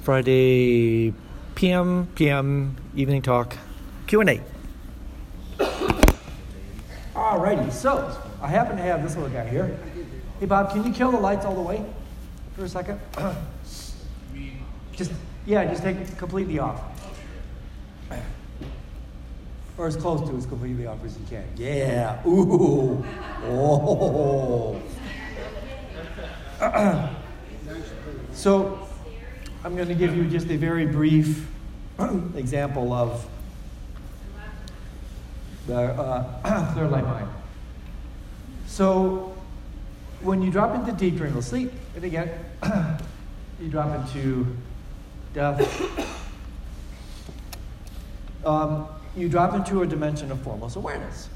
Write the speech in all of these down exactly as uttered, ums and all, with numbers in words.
Friday P M, P M, evening talk, Q and A. Alrighty, so I happen to have this little guy here. Hey Bob, can you kill the lights all the way for a second? just, yeah, just take it completely off. Or as close to as completely off as you can. Yeah, ooh, oh. So, I'm going to give you just a very brief example of the uh, clear light mind. So, when you drop into deep dreamless sleep, and again, you drop into death, um, you drop into a dimension of formless awareness.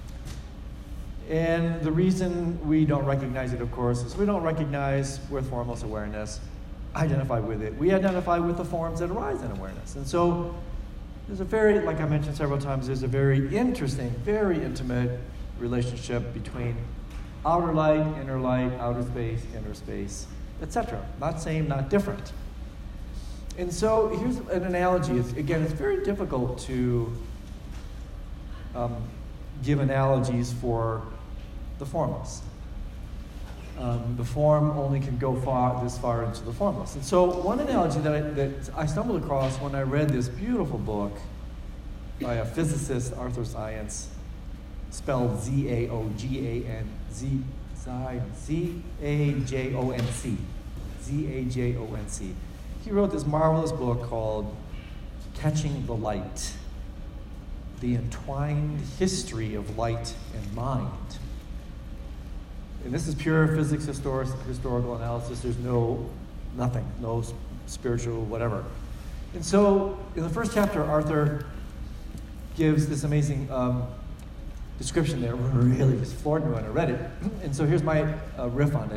And the reason we don't recognize it, of course, is we don't recognize with formless awareness, identify with it. We identify with the forms that arise in awareness. And so there's a very, like I mentioned several times, there's a very interesting, very intimate relationship between outer light, inner light, outer space, inner space, et cetera. Not same, not different. And so here's an analogy. It's, again, it's very difficult to um, give analogies for the formless. Um, the form only can go far this far into the formless. And so one analogy that I, that I stumbled across when I read this beautiful book by a physicist, Arthur Science, spelled Z A O G A N Z Z A J O N C. Z A J O N C. He wrote this marvelous book called Catching the Light, The Entwined History of Light and Mind. And this is pure physics histor- historical analysis. There's no, nothing, no spiritual whatever. And so in the first chapter, Arthur gives this amazing um, description that really just floored me when I read it. And so here's my uh, riff on it.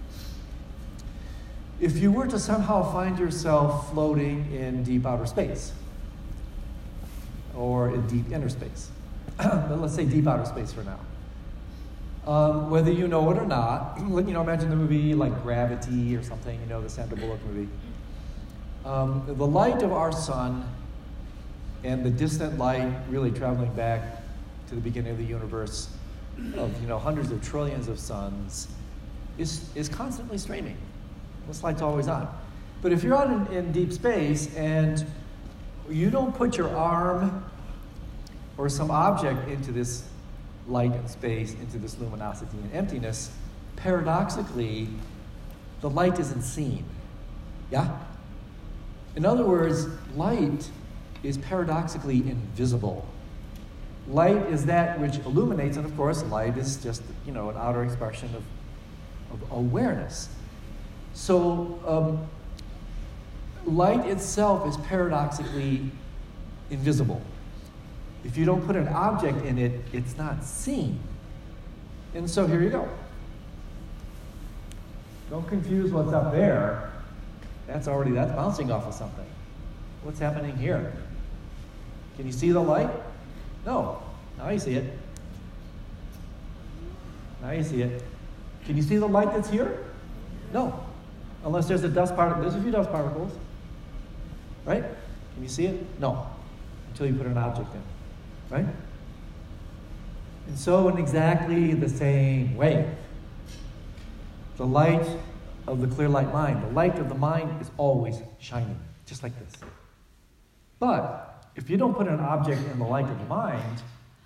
If you were to somehow find yourself floating in deep outer space, or in deep inner space, but let's say deep outer space for now, um, whether you know it or not, you know, imagine the movie like Gravity or something, you know, the Sandra Bullock movie. Um, the light of our sun and the distant light really traveling back to the beginning of the universe of, you know, hundreds of trillions of suns is, is constantly streaming. This light's always on. But if you're out in, in deep space and you don't put your arm or some object into this light and space, into this luminosity and emptiness, paradoxically, the light isn't seen. Yeah? In other words, light is paradoxically invisible. Light is that which illuminates, and of course, light is just, you know, an outer expression of, of awareness. So, um, light itself is paradoxically invisible. If you don't put an object in it, it's not seen. And so here you go. Don't confuse what's up there. That's already, that's bouncing off of something. What's happening here? Can you see the light? No. Now you see it. Now you see it. Can you see the light that's here? No. Unless there's a dust particle. There's a few dust particles. Right? Can you see it? No. Until you put an object in. Right? And so in exactly the same way, the light of the clear light mind, the light of the mind is always shining, just like this. But if you don't put an object in the light of the mind,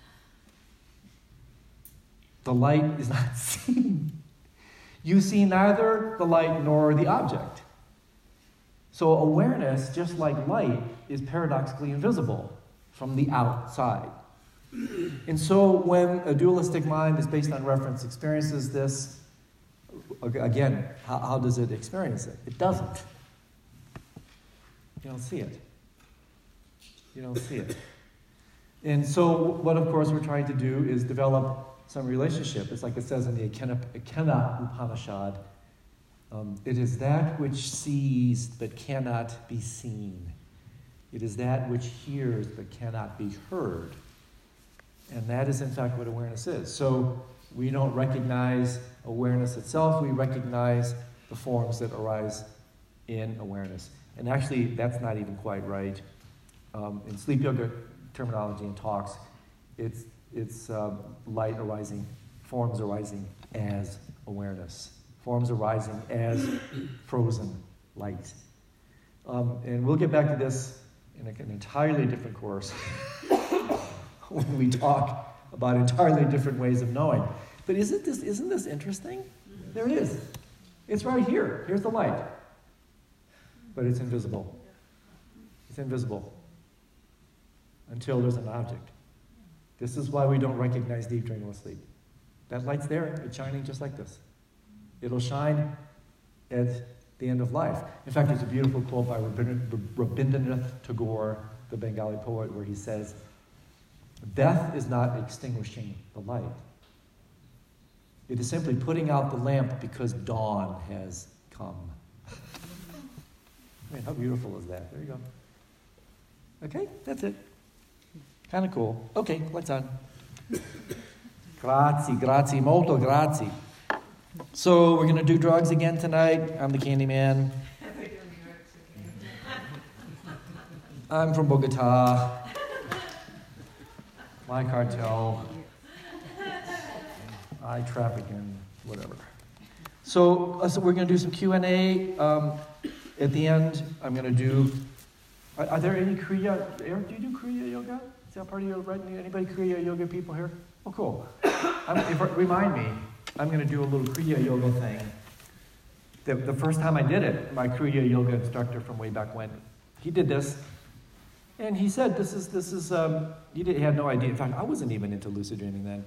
the light is not seen. You see neither the light nor the object. So awareness, just like light, is paradoxically invisible from the outside. And so when a dualistic mind is based on reference experiences this, again, how, how does it experience it? It doesn't. You don't see it. You don't see it. And so what, of course, we're trying to do is develop some relationship. It's like it says in the Ekena, Ekena Upanishad, um, it is that which sees but cannot be seen. It is that which hears but cannot be heard. And that is, in fact, what awareness is. So we don't recognize awareness itself. We recognize the forms that arise in awareness. And actually, that's not even quite right. Um, in sleep yoga terminology and talks, it's, it's uh, light arising, forms arising as awareness. Forms arising as frozen light. Um, and we'll get back to this in a, an entirely different course when we talk about entirely different ways of knowing. But isn't this, isn't this interesting? There it is. It's right here. Here's the light. But it's invisible. It's invisible until there's an object. This is why we don't recognize deep dreamless sleep. That light's there. It's shining just like this. It'll shine at the end of life. In fact, there's a beautiful quote by Rabindranath Tagore, the Bengali poet, where he says, "Death is not extinguishing the light. It is simply putting out the lamp because dawn has come." I mean, how beautiful is that? There you go. Okay, that's it. Kind of cool. Okay, lights on. Grazie, grazie, molto grazie. So we're going to do drugs again tonight. I'm the candy man. I'm from Bogota. My cartel. I traffic in whatever. So, uh, so we're going to do some Q and A. Um, at the end, I'm going to do... Are, are there any Kriya... Eric, do you do Kriya Yoga? Is that part of your... Right? Anybody Kriya Yoga people here? Oh, cool. I'm, if, remind me, I'm going to do a little Kriya Yoga thing. The, the first time I did it, my Kriya Yoga instructor from way back when, he did this. And he said, this is... this is. Um, he, did, he had no idea. In fact, I wasn't even into lucid dreaming then.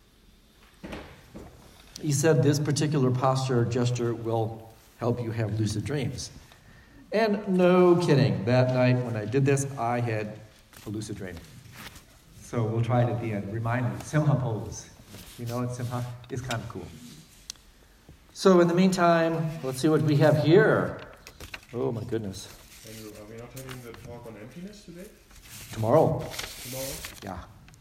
He said this particular posture or gesture will help you have lucid dreams. And no kidding, that night when I did this, I had a lucid dream. So we'll try it at the end. Remind me, Simha pose. You know what Simha? It's kind of cool. So in the meantime, let's see what we have here. Oh my goodness. Andrew, are we not having the talk on emptiness today? Tomorrow. Tomorrow? Yeah.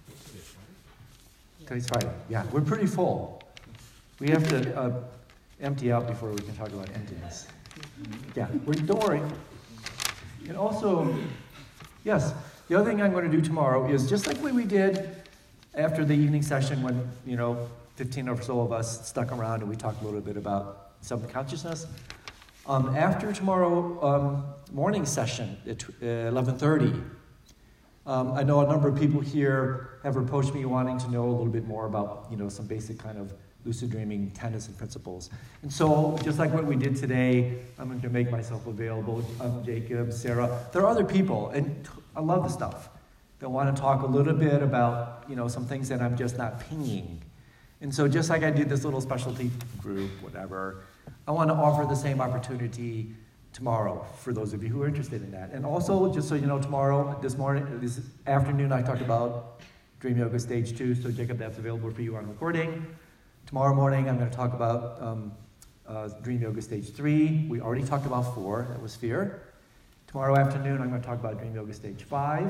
Today's Friday. Yeah, we're pretty full. We have to uh, empty out before we can talk about emptiness. Yeah, we're, don't worry. And also, yes, the other thing I'm going to do tomorrow is just like what we did after the evening session when, you know, fifteen or so of us stuck around and we talked a little bit about subconsciousness. Um, after tomorrow um, morning session at eleven thirty, um, I know a number of people here have approached me wanting to know a little bit more about, you know, some basic kind of lucid dreaming tenets and principles. And so, just like what we did today, I'm going to make myself available. Um, Jacob, Sarah, there are other people, and I love the stuff, that want to talk a little bit about, you know, some things that I'm just not pinging. And so just like I did this little specialty group, whatever, I want to offer the same opportunity tomorrow for those of you who are interested in that. And also, just so you know, tomorrow, this morning, this afternoon, I talked about Dream Yoga Stage two, so Jacob, that's available for you on recording. Tomorrow morning, I'm going to talk about um, uh, Dream Yoga Stage three. We already talked about four. That was fear. Tomorrow afternoon, I'm going to talk about Dream Yoga Stage five.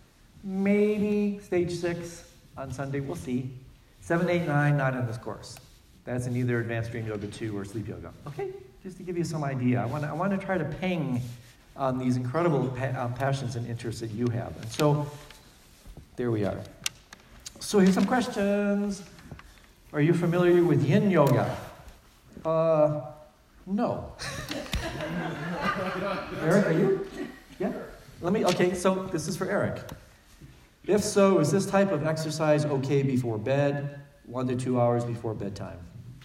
Maybe Stage six on Sunday. We'll see. seven, eight, nine, not in this course. That's in either Advanced Dream Yoga two or Sleep Yoga. Okay? Just to give you some idea. I want to, I want to try to ping on these incredible pa- um, passions and interests that you have. And so, there we are. So here's some questions. Are you familiar with Yin Yoga? Uh, no. Eric, are you? Yeah? Let me, okay, so this is for Eric. If so, is this type of exercise okay before bed, one to two hours before bedtime?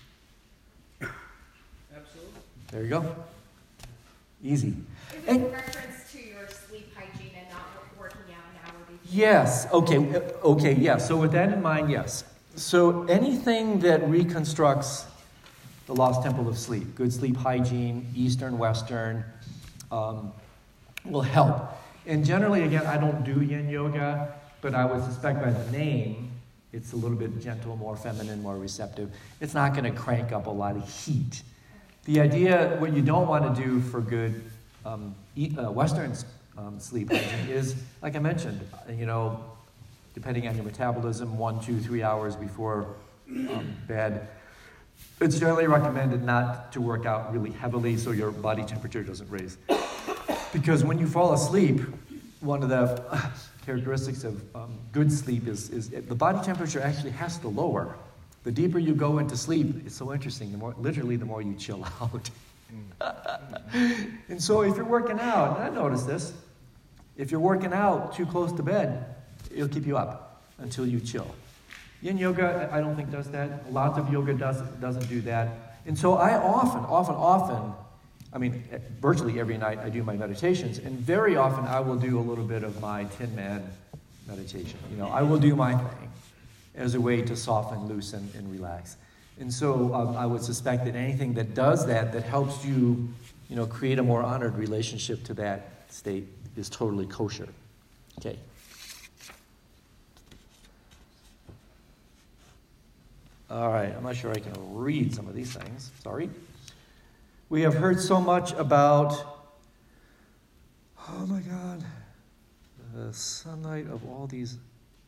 Absolutely. There you go. Easy. Is it And, in reference to your sleep hygiene and not working out an hour before? yes, okay, uh, okay, yeah. So with that in mind, yes. So anything that reconstructs the lost temple of sleep, good sleep hygiene, Eastern, Western, um, will help. And generally, again, I don't do yin yoga, but I would suspect by the name, it's a little bit gentle, more feminine, more receptive. It's not going to crank up a lot of heat. The idea, what you don't want to do for good um, eat, uh, Western um, sleep hygiene is, like I mentioned, you know, depending on your metabolism, one, two, three hours before um, bed. it's generally recommended not to work out really heavily so your body temperature doesn't raise. Because when you fall asleep, one of the characteristics of um, good sleep is, is the body temperature actually has to lower. The deeper you go into sleep, it's so interesting, the more, literally the more you chill out. And so if you're working out, and I noticed this, if you're working out too close to bed, it'll keep you up until you chill. Yin yoga, I don't think does that. Lots of yoga does, doesn't do that. And so I often, often, often, I mean, virtually every night I do my meditations, and very often I will do a little bit of my Tin Man meditation. You know, I will do my thing as a way to soften, loosen, and relax. And so um, I would suspect that anything that does that, that helps you, you know, create a more honored relationship to that state is totally kosher. Okay. All right, I'm not sure I can read some of these things. Sorry. We have heard so much about, oh my God, the sunlight of all these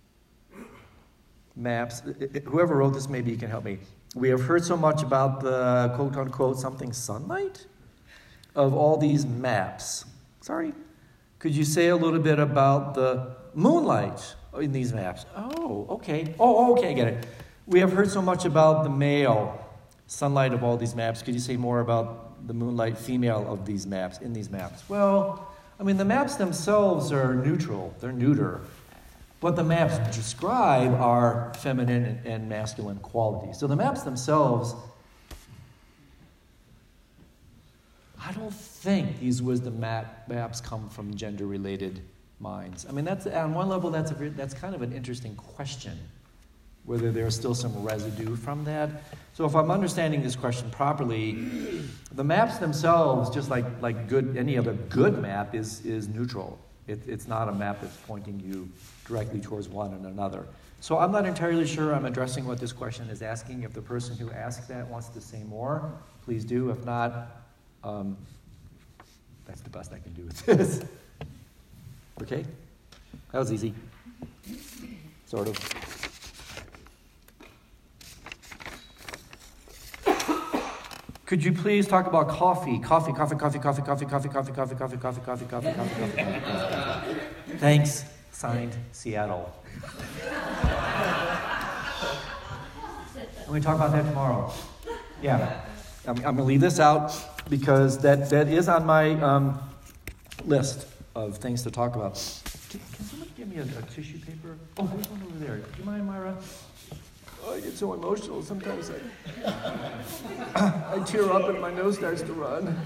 maps. Whoever wrote this, maybe you can help me. We have heard so much about the quote-unquote something sunlight of all these maps. Sorry. Could you say a little bit about the moonlight in these maps? Oh, okay. Oh, okay, I get it. We have heard so much about the male sunlight of all these maps. Could you say more about the moonlight female of these maps, in these maps? Well, I mean, the maps themselves are neutral. They're neuter. What the maps describe are feminine and masculine qualities. So the maps themselves, I don't think these wisdom map, maps come from gender-related minds. I mean, that's on one level, that's, a, that's kind of an interesting question, whether there's still some residue from that. So if I'm understanding this question properly, the maps themselves, just like, like good, any other good map, is, is neutral. It, it's not a map that's pointing you directly towards one and another. So I'm not entirely sure I'm addressing what this question is asking. If the person who asked that wants to say more, please do. If not, um, that's the best I can do with this. Okay? That was easy. Sort of. Could you please talk about coffee? Coffee, coffee, coffee, coffee, coffee, coffee, coffee, coffee, coffee, coffee, coffee, coffee, coffee, coffee, coffee. Thanks. Signed, Seattle. I'm going to talk about that tomorrow. Yeah. I'm, I'm going to leave this out because that, that is on my um, list of things to talk about. Can, can somebody give me a, a tissue paper? Oh, there's one over there. Do you mind, Myra? Oh, I get so emotional. Sometimes I, I tear up and my nose starts to run.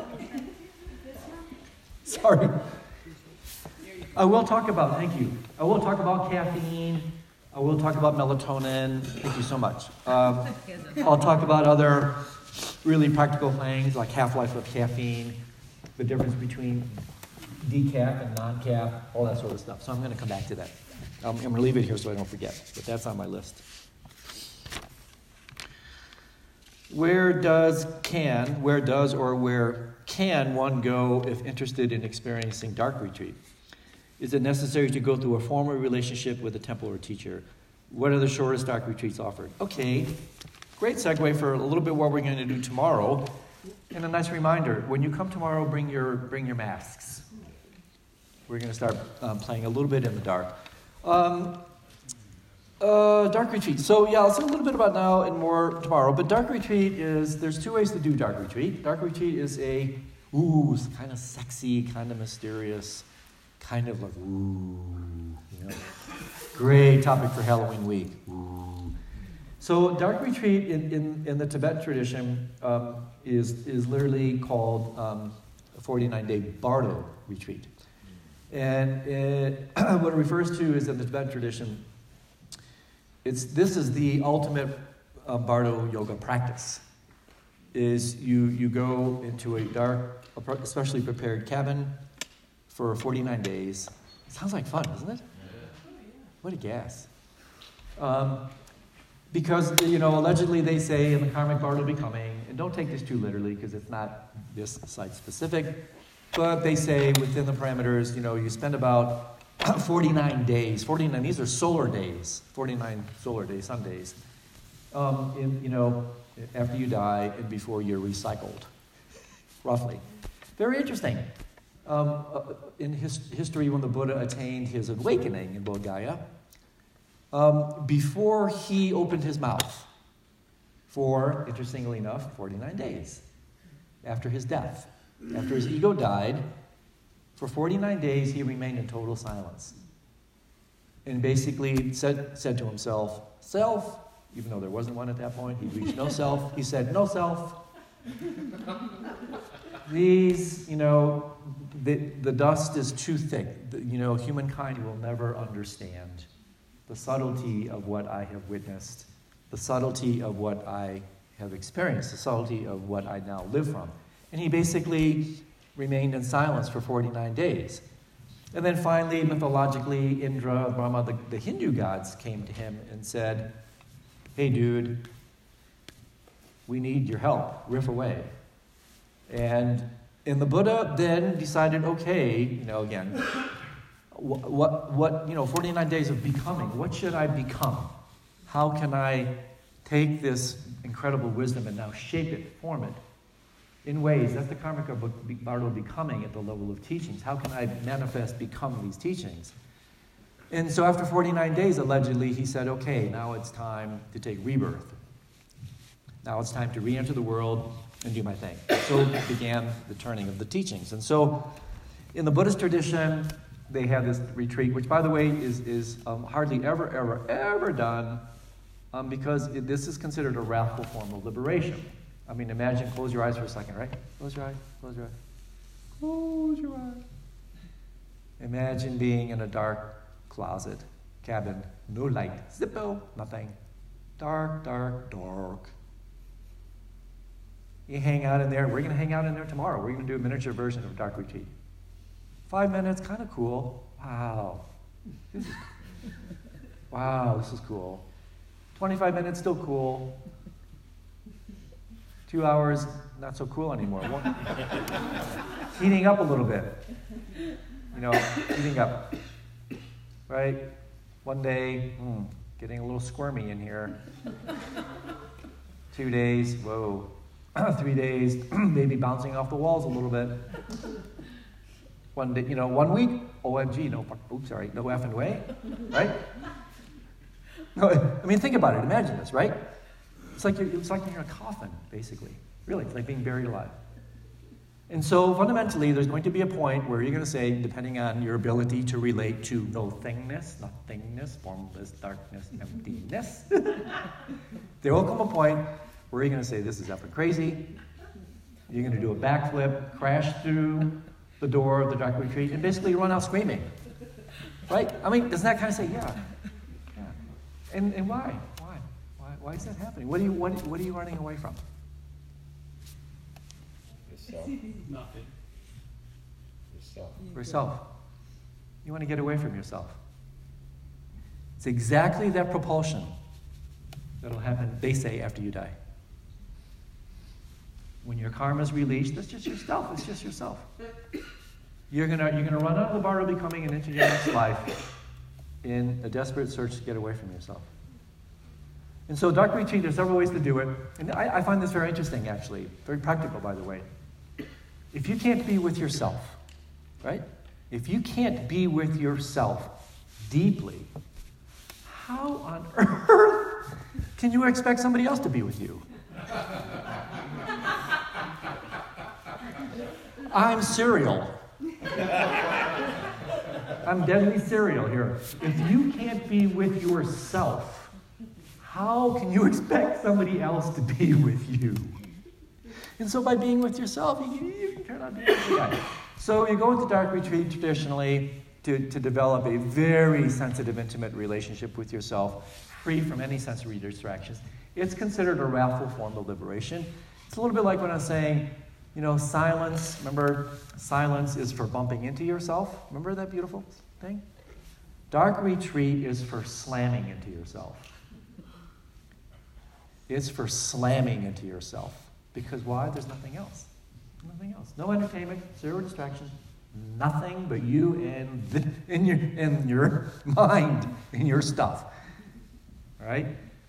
Sorry. I will talk about, thank you. I will talk about caffeine. I will talk about melatonin. Thank you so much. Um, I'll talk about other really practical things like half-life of caffeine, the difference between decaf and non-caf, all that sort of stuff. So I'm going to come back to that. Um, I'm going to leave it here so I don't forget, but that's on my list. Where does can, where does or where can one go if interested in experiencing dark retreat? Is it necessary to go through a formal relationship with a temple or teacher? What are the shortest dark retreats offered? Okay, great segue for a little bit what we're going to do tomorrow. And a nice reminder, when you come tomorrow, bring your, bring your masks. We're going to start um, playing a little bit in the dark. Um, uh, dark retreat. So yeah, I'll say a little bit about now and more tomorrow. But dark retreat is, there's two ways to do dark retreat. Dark retreat is a, ooh, kind of sexy, kind of mysterious, kind of like, ooh, you know. Great topic for Halloween week. Ooh. So dark retreat in, in, in the Tibet tradition um, is, is literally called um, a forty-nine day Bardo retreat. And it, what it refers to is in the Tibetan tradition, it's, this is the ultimate uh, Bardo yoga practice, is you, you go into a dark, especially prepared cabin for forty-nine days. Sounds like fun, doesn't it? What a gas. Um, because, you know, allegedly they say in the karmic Bardo becoming, and don't take this too literally because it's not this site specific, but they say within the parameters, you know, you spend about forty-nine days, forty-nine, these are solar days, forty-nine solar days, sun days, um, in, you know, after you die and before you're recycled, roughly. Very interesting. Um, uh, in his, history, when the Buddha attained his awakening in Bodh Gaya, um, before he opened his mouth for, interestingly enough, forty-nine days after his death, after his ego died, for forty-nine days he remained in total silence. And basically said, said to himself, self, even though there wasn't one at that point, he reached no self. He said, no self. These, you know, the, the dust is too thick. The, you know, humankind will never understand the subtlety of what I have witnessed, the subtlety of what I have experienced, the subtlety of what I now live from. And he basically remained in silence for forty-nine days. And then finally, mythologically, Indra, Brahma, the, the Hindu gods came to him and said, hey, dude, we need your help. Riff away. And, and the Buddha then decided, okay, you know, again, what, what, what, you know, forty-nine days of becoming, what should I become? How can I take this incredible wisdom and now shape it, form it in ways? That's the karmic art of becoming at the level of teachings. How can I manifest, become these teachings? And so after forty-nine days, allegedly, he said, okay, now it's time to take rebirth. Now it's time to re-enter the world and do my thing. So began the turning of the teachings. And so in the Buddhist tradition, they have this retreat, which, by the way, is, is um, hardly ever, ever, ever done um, because it, this is considered a wrathful form of liberation. I mean, imagine, close your eyes for a second, right? Close your eyes, close your eyes. Close your eyes. Imagine being in a dark closet, cabin, no light, zippo, nothing. Dark, dark, dark. You hang out in there. We're going to hang out in there tomorrow. We're going to do a miniature version of Dark Retreat. Five minutes, kind of cool. Wow. This is, wow, this is cool. twenty-five minutes, still cool. Two hours, not so cool anymore. One, heating up a little bit. You know, heating up. Right? One day, mm, getting a little squirmy in here. Two days, whoa. Three days, maybe bouncing off the walls a little bit. One day, you know, one week, O M G, no, oops, sorry, no effing way, right? No, I mean, think about it. Imagine this, right? It's like you're, it's like you're in a coffin, basically. Really, it's like being buried alive. And so, fundamentally, there's going to be a point where you're going to say, depending on your ability to relate to no-thingness, nothingness, formless, darkness, emptiness, there will come a point where you're going to say, this is effing crazy. You're going to do a backflip, crash through the door of the Dark Retreat, and basically run out screaming. Right? I mean, doesn't that kind of say, yeah. yeah. And, and why? Why? Why? Why is that happening? What are you, what, what are you running away from? Yourself. Nothing. Yourself. Yourself. You want to get away from yourself. It's exactly that propulsion that'll happen, they say, after you die. When your karma is released, that's just yourself. It's just yourself. You're gonna you're gonna run out of the bar of becoming and into your next life in a desperate search to get away from yourself. And so, Dark Retreat, there's several ways to do it, and I, I find this very interesting, actually, very practical, by the way. If you can't be with yourself, right? If you can't be with yourself deeply, how on earth can you expect somebody else to be with you? I'm serial. I'm deadly serial here. If you can't be with yourself, how can you expect somebody else to be with you? And so by being with yourself, you, you can turn on the other guy. So you go into Dark Retreat traditionally to, to develop a very sensitive, intimate relationship with yourself, free from any sensory distractions. It's considered a wrathful form of liberation. It's a little bit like when I was saying, you know, silence. Remember, silence is for bumping into yourself. Remember that beautiful thing? Dark Retreat is for slamming into yourself. It's for slamming into yourself. Because why? There's nothing else. Nothing else. No entertainment, zero distractions, nothing but you and, the, and, your, and your mind and your stuff. All right?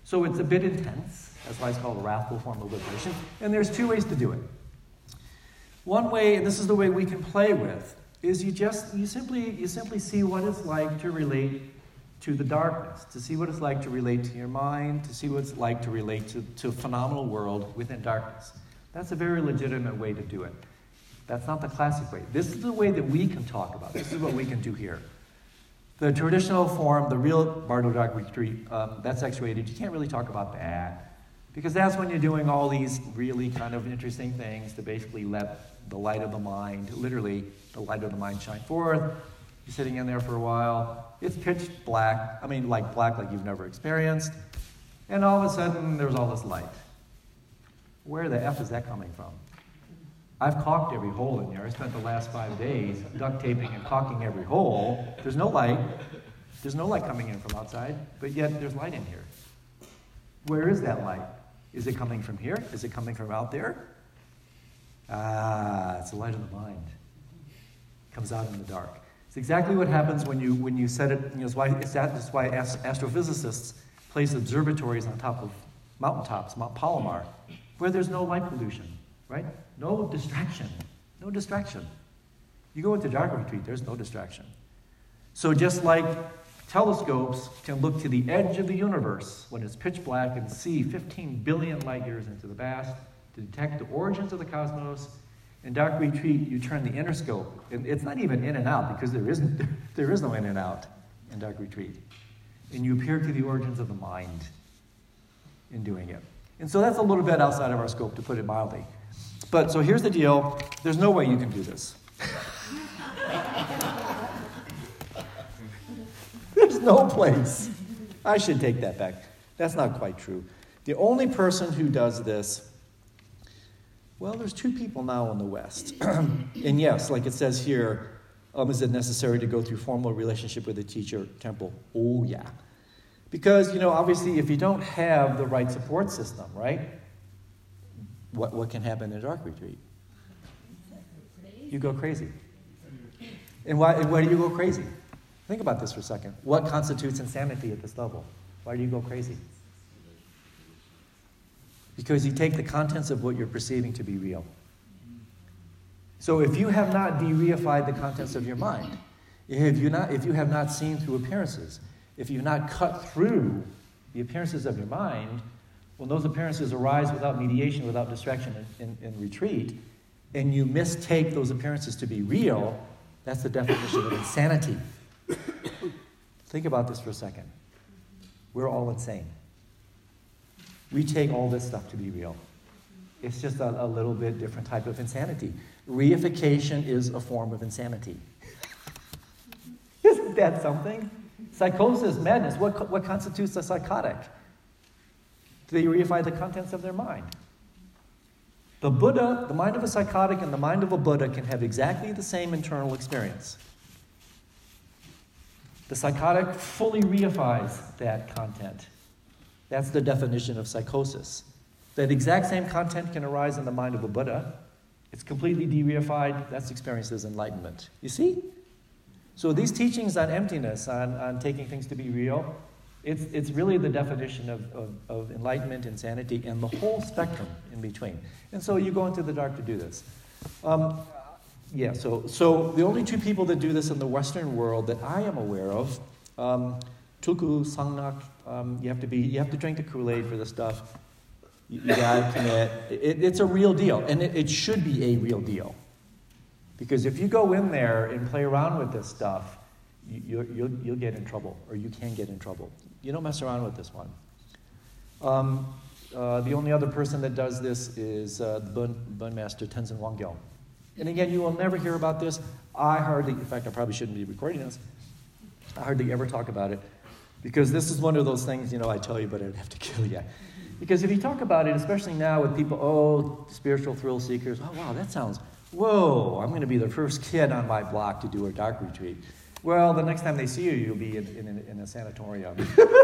So it's a bit intense. That's why it's called a wrathful form of liberation. And there's two ways to do it. One way, and this is the way we can play with, is you just you simply you simply see what it's like to relate to the darkness, to see what it's like to relate to your mind, to see what it's like to relate to, to a phenomenal world within darkness. That's a very legitimate way to do it. That's not the classic way. This is the way that we can talk about. This is what we can do here. The traditional form, the real Bardo Dark Retreat, um, that's X-rated. You can't really talk about that because that's when you're doing all these really kind of interesting things to basically let the light of the mind, literally the light of the mind shine forth. You're sitting in there for a while. It's pitch black. I mean, like black like you've never experienced. And all of a sudden, there's all this light. Where the F is that coming from? I've caulked every hole in here. I spent the last five days duct taping and caulking every hole. There's no light. There's no light coming in from outside, but yet there's light in here. Where is that light? Is it coming from here? Is it coming from out there? Ah, it's the light of the mind. It comes out in the dark. It's exactly what happens when you when you set it. You know, it's why it's that, that's why astrophysicists place observatories on top of mountaintops, Mount Palomar, where there's no light pollution, right? No distraction. No distraction. You go into dark retreat, there's no distraction. So just like telescopes can look to the edge of the universe when it's pitch black and see fifteen billion light years into the past to detect the origins of the cosmos, in dark retreat, you turn the inner scope. And it's not even in and out because there isn't there is no in and out in dark retreat. And you appear to the origins of the mind in doing it. And so that's a little bit outside of our scope, to put it mildly. But so here's the deal. There's no way you can do this. There's no place. I should take that back. That's not quite true. The only person who does this, well, there's two people now in the West. And yes, like it says here, um, is it necessary to go through formal relationship with a teacher, temple? Oh, yeah. Because, you know, obviously, if you don't have the right support system, right, what, what can happen in a dark retreat? You go crazy. And why, and why do you go crazy? Think about this for a second. What constitutes insanity at this level? Why do you go crazy? Because you take the contents of what you're perceiving to be real. So if you have not de-reified the contents of your mind, if you not, if you have not seen through appearances, if you've not cut through the appearances of your mind, when those appearances arise without mediation, without distraction in, in, in retreat, and you mistake those appearances to be real, that's the definition of insanity. Think about this for a second. We're all insane. We take all this stuff to be real. It's just a, a little bit different type of insanity. Reification is a form of insanity. Isn't that something? Psychosis, madness, what, what constitutes a psychotic? Do they reify the contents of their mind? The Buddha, the mind of a psychotic and the mind of a Buddha can have exactly the same internal experience. The psychotic fully reifies that content. That's the definition of psychosis. That exact same content can arise in the mind of a Buddha. It's completely de-reified. That's experienced as enlightenment. You see? So these teachings on emptiness, on, on taking things to be real, it's, it's really the definition of, of, of enlightenment, insanity, and the whole spectrum in between. And so you go into the dark to do this. Um, yeah, so, so the only two people that do this in the Western world that I am aware of, um, Tulku, Sangnak, um, you have to be, you have to drink the Kool-Aid for this stuff. You, you gotta commit. It, it's a real deal, and it, it should be a real deal. Because if you go in there and play around with this stuff, you, you'll, you'll, you'll get in trouble, or you can get in trouble. You don't mess around with this one. Um, uh, the only other person that does this is uh, the Bön, Bön Master Tenzin Wangyal. And again, you will never hear about this. I hardly, in fact, I probably shouldn't be recording this. I hardly ever talk about it. Because this is one of those things, you know, I tell you, but I'd have to kill you. Because if you talk about it, especially now with people, oh, spiritual thrill seekers, oh, wow, that sounds, whoa, I'm going to be the first kid on my block to do a dark retreat. Well, the next time they see you, you'll be in, in, in a sanatorium.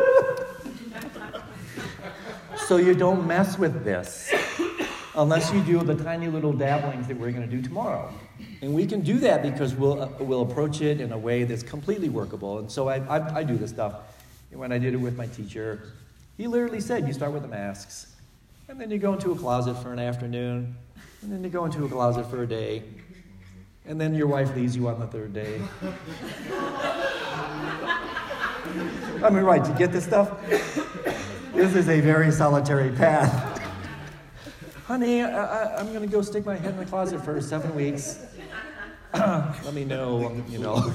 So you don't mess with this unless you do the tiny little dabblings that we're going to do tomorrow. And we can do that because we'll, uh, we'll approach it in a way that's completely workable. And so I, I, I do this stuff. When I did it with my teacher, he He literally said you start with the masks, and then you go into a closet for an afternoon, and then you go into a closet for a day, and then your wife leaves you on the third day. I mean, right, you get this stuff? This is a very solitary path. Honey, I, I, I'm going to go stick my head in the closet for seven weeks. Let me know, you know.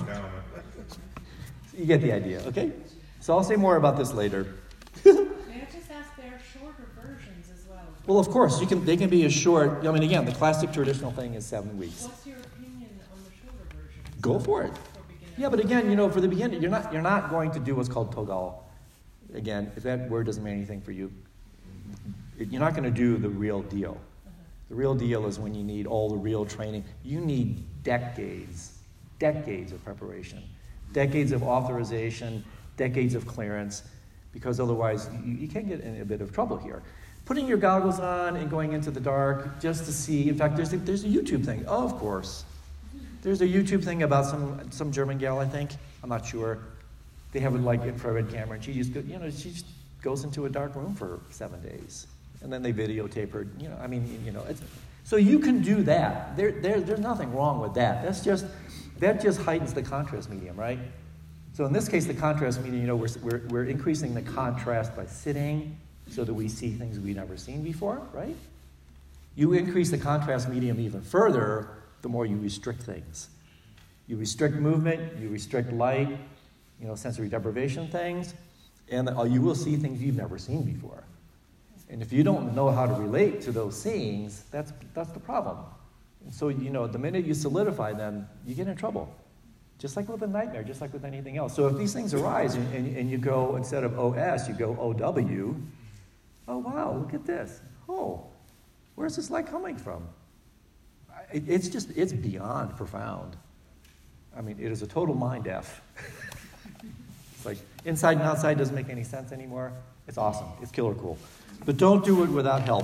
You get the idea, okay? So I'll say more about this later. May I just ask, there are shorter versions as well? Well, of course, you can. They can be as short. I mean, again, the classic traditional thing is seven weeks. What's your opinion on the shorter version? Go for it. For beginners? Yeah, but again, you know, for the beginner, you're not you're not going to do what's called togal. Again, if that word doesn't mean anything for you, you're not going to do the real deal. Uh-huh. The real deal is when you need all the real training. You need decades, decades of preparation, decades of authorization, decades of clearance, because otherwise you, you can get in a bit of trouble here. Putting your goggles on and going into the dark just to see. In fact, there's a, there's a YouTube thing. Oh, of course. There's a YouTube thing about some some German gal, I think. I'm not sure. They have a like infrared camera, and she just go, you know she just goes into a dark room for seven days, and then they videotape her. You know, I mean, you know, it's, so you can do that. There, there, there's nothing wrong with that. That's just that just heightens the contrast medium, right? So in this case, the contrast medium, you know, we're we're, we're increasing the contrast by sitting, so that we see things we've never seen before, right? You increase the contrast medium even further, the more you restrict things. You restrict movement, you restrict light, you know, sensory deprivation things, and uh, you will see things you've never seen before. And if you don't know how to relate to those seeings, that's that's the problem. And so, you know, the minute you solidify them, you get in trouble. Just like with a nightmare, just like with anything else. So if these things arise and, and, and you go, instead of O S, you go O W, oh, wow, look at this. Oh, where's this light coming from? It, it's just, it's beyond profound. I mean, it is a total mind F. It's like inside and outside doesn't make any sense anymore. It's awesome. It's killer cool. But don't do it without help.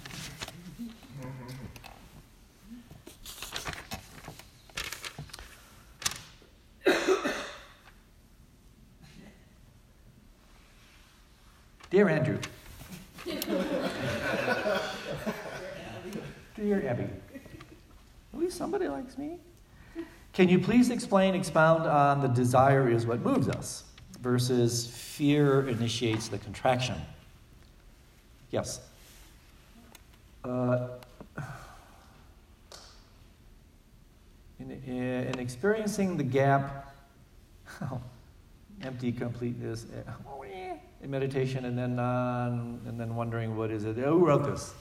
Dear Andrew. Dear Abby. At least somebody likes me. Can you please explain, expound on the desire is what moves us versus fear initiates the contraction? Yes. Uh, in, in experiencing the gap, oh, empty completeness, oh, yeah, in meditation, and then um, and then wondering what is it? Oh, who wrote this?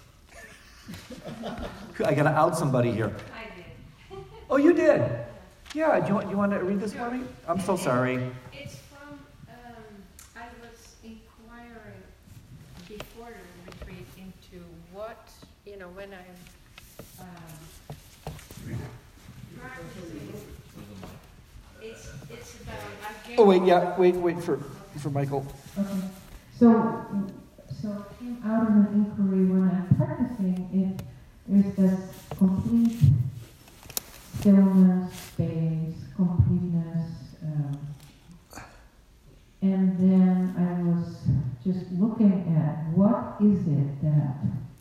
I got to out somebody here. I did. Oh, you did? Yeah. Do you want you want to read this for me? I'm so sorry. It's from, um, I was inquiring before the retreat into what, you know, when I'm um, practicing, it's, it's about, I get- Oh wait, yeah, wait, wait for for Michael. Okay. So, so it came out of an inquiry when I'm practicing, if there's this complete stillness, space, completeness, um, and then I was just looking at what is it that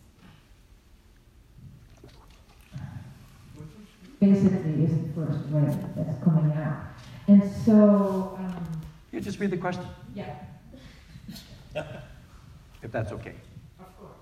basically is the first wave that's coming out. And so, um, You just read the question, yeah. if that's okay. Of course.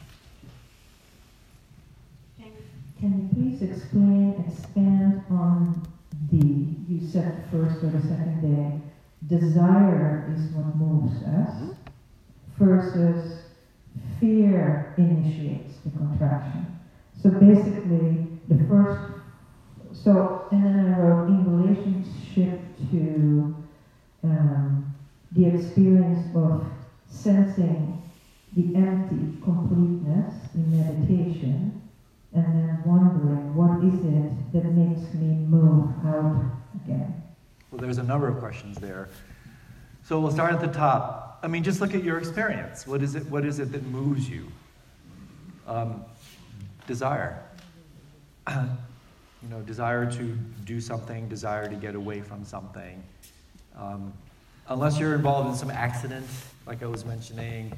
Can you please explain, expand on the, you said the first or the second day, desire is what moves us, versus fear initiates the contraction. So basically, the first, so, and then I wrote in relationship to um, the experience of sensing the empty completeness in meditation, and then wondering what is it that makes me move out again. Well, there's a number of questions there. So we'll start at the top. I mean, just look at your experience. What is it? What is it that moves you? Um, desire. You know, desire to do something, desire to get away from something. Um, unless you're involved in some accident, like I was mentioning,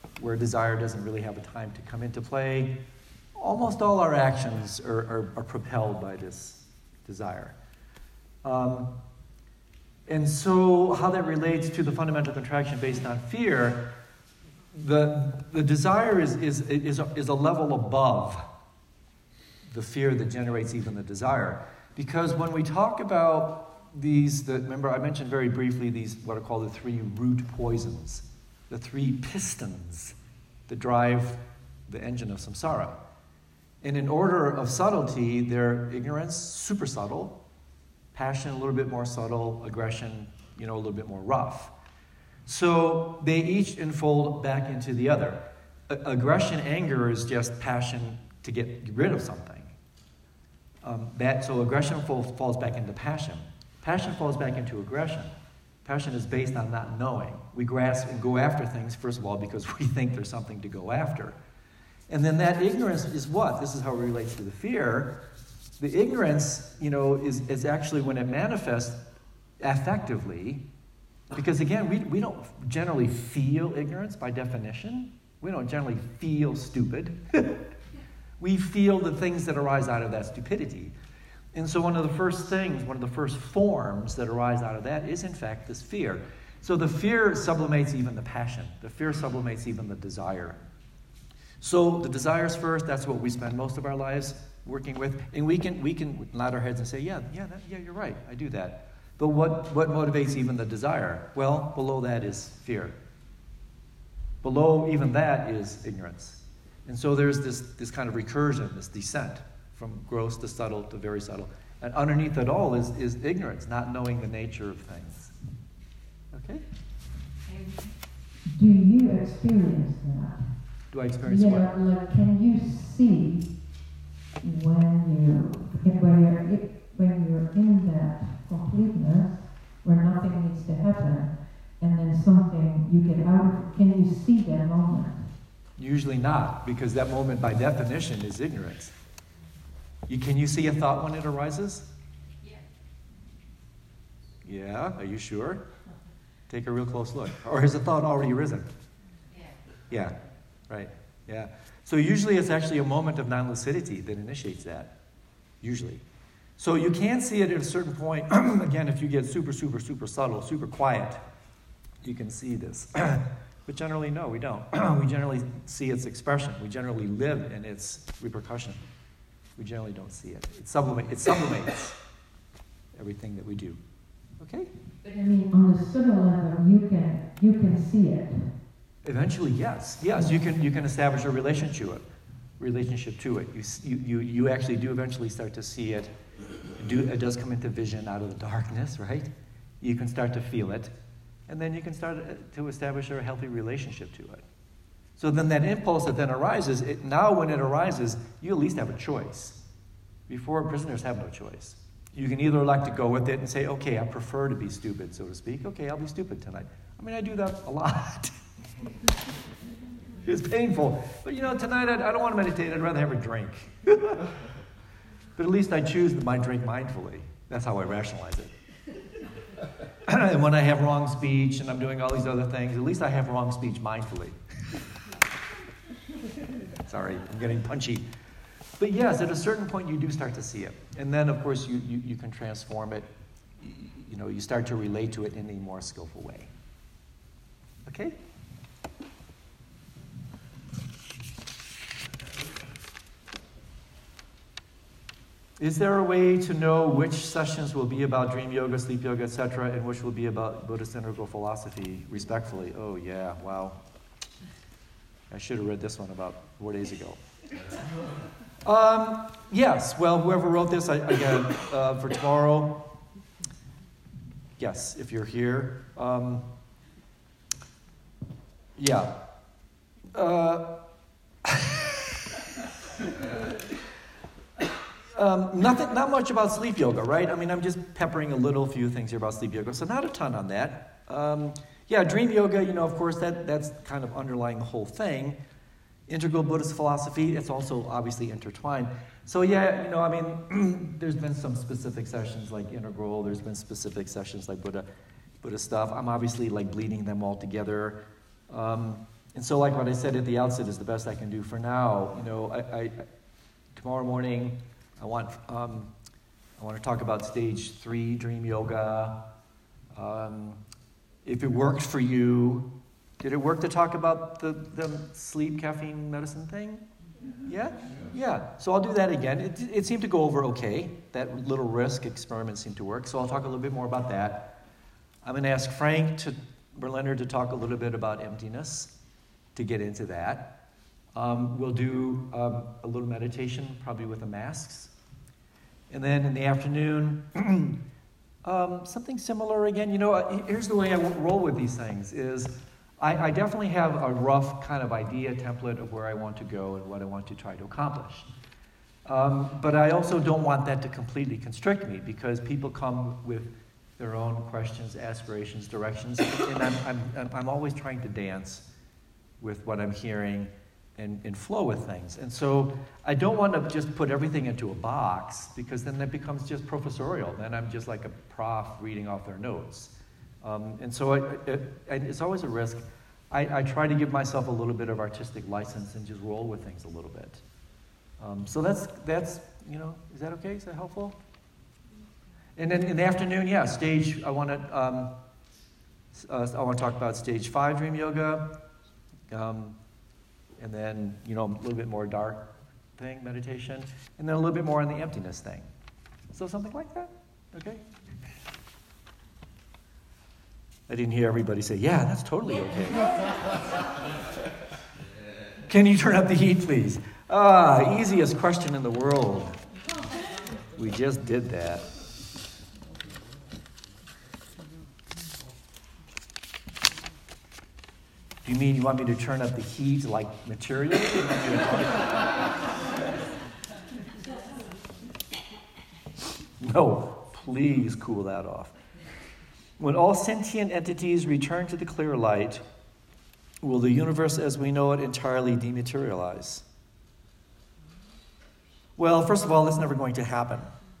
where desire doesn't really have a time to come into play. Almost all our actions are, are, are propelled by this desire. Um, and so how that relates to the fundamental contraction based on fear, the, the desire is, is, is, a, is a level above the fear that generates even the desire. Because when we talk about these, the, remember I mentioned very briefly these, what are called the three root poisons, the three pistons that drive the engine of samsara. And in order of subtlety, they're ignorance, super subtle, passion, a little bit more subtle, aggression, you know, a little bit more rough. So they each enfold back into the other. A- aggression, anger is just passion to get rid of something. Um, that, so aggression falls, falls back into passion. Passion falls back into aggression. Passion is based on not knowing. We grasp and go after things, first of all, because we think there's something to go after. And then that ignorance is what? This is how it relates to the fear. The ignorance, you know, is, is actually when it manifests affectively, because again, we, we don't generally feel ignorance by definition. We don't generally feel stupid. We feel the things that arise out of that stupidity. And so one of the first things, one of the first forms that arise out of that is in fact this fear. So the fear sublimates even the passion. The fear sublimates even the desire. So the desires first, that's what we spend most of our lives working with. And we can we can nod our heads and say, yeah, yeah, that, yeah, you're right, I do that. But what, what motivates even the desire? Well, below that is fear. Below even that is ignorance. And so there's this, this kind of recursion, this descent from gross to subtle to very subtle. And underneath it all is, is ignorance, not knowing the nature of things. Okay? Do you experience that? Do I experience yeah, what? like, can you see when you when you're when you're in that completeness where nothing needs to happen, and then something you get out of? Can you see that moment? Usually not, because that moment by definition is ignorance. You, can you see a thought when it arises? Yeah. Yeah, are you sure? Take a real close look. Or has the thought already arisen? Yeah. Yeah, right, yeah. So usually it's actually a moment of non-lucidity that initiates that, usually. So you can see it at a certain point. Again, if you get super, super, super subtle, super quiet, you can see this. But generally, no, we don't. We generally see its expression. We generally live in its repercussion. We generally don't see it. It, sublimate, it sublimates everything that we do. Okay? But I mean, on the subtle level, you can you can see it. Eventually, yes. Yes, you can you can establish a relationship to it. Relationship to it. You you you, you actually do eventually start to see it. Do, it does come into vision out of the darkness, right? You can start to feel it. And then you can start to establish a healthy relationship to it. So then that impulse that then arises, it, now when it arises, you at least have a choice. Before, prisoners have no choice. You can either elect to go with it and say, okay, I prefer to be stupid, so to speak. Okay, I'll be stupid tonight. I mean, I do that a lot. It's painful. But you know, tonight I, I don't want to meditate. I'd rather have a drink. But at least I choose my drink mindfully. That's how I rationalize it. And when I have wrong speech and I'm doing all these other things, at least I have wrong speech mindfully. Sorry, I'm getting punchy. But yes, at a certain point you do start to see it. And then, of course, you, you, you can transform it. You, you know, you start to relate to it in a more skillful way. Okay? Is there a way to know which sessions will be about dream yoga, sleep yoga, et cetera, and which will be about Buddhist integral philosophy, respectfully? Oh, yeah, wow. I should have read this one about four days ago. Um, yes, well, whoever wrote this, I, again, uh, for tomorrow, yes, if you're here. Um, yeah. Uh, Um, nothing, not much about sleep yoga, right? I mean, I'm just peppering a little few things here about sleep yoga, so not a ton on that. Um, yeah, dream yoga, you know, of course, that that's kind of underlying the whole thing. Integral Buddhist philosophy, it's also obviously intertwined. So yeah, you know, I mean, there's been some specific sessions like integral, there's been specific sessions like Buddha, Buddha stuff. I'm obviously like bleeding them all together. Um, and so like what I said at the outset is the best I can do for now. You know, I, I tomorrow morning I want um, I want to talk about stage three dream yoga. Um, if it worked for you, did it work to talk about the, the sleep caffeine medicine thing? Yeah? Yeah. So I'll do that again. It, it seemed to go over okay. That little risk experiment seemed to work. So I'll talk a little bit more about that. I'm going to ask Frank to, Berliner to talk a little bit about emptiness, to get into that. Um, we'll do um, a little meditation, probably with the masks. And then in the afternoon, um, something similar again. You know, here's the way I roll with these things is I, I definitely have a rough kind of idea template of where I want to go and what I want to try to accomplish. Um, but I also don't want that to completely constrict me because people come with their own questions, aspirations, directions, and I'm, I'm, I'm always trying to dance with what I'm hearing and, and flow with things. And so I don't want to just put everything into a box because then that becomes just professorial. Then I'm just like a prof reading off their notes. Um, and so I, it, and it's always a risk. I, I try to give myself a little bit of artistic license and just roll with things a little bit. Um, so that's, that's, you know, is that okay? Is that helpful? And then in the afternoon, yeah, stage, I want to, um, uh, I want to talk about stage five dream yoga. Um, and then, you know, a little bit more dark thing, meditation. And then a little bit more on the emptiness thing. So something like that, okay? I didn't hear everybody say, yeah, that's totally okay. Can you turn up the heat, please? Ah, easiest question in the world. We just did that. Do you mean you want me to turn up the heat like material? No, please cool that off. When all sentient entities return to the clear light, will the universe as we know it entirely dematerialize? Well, first of all, that's never going to happen.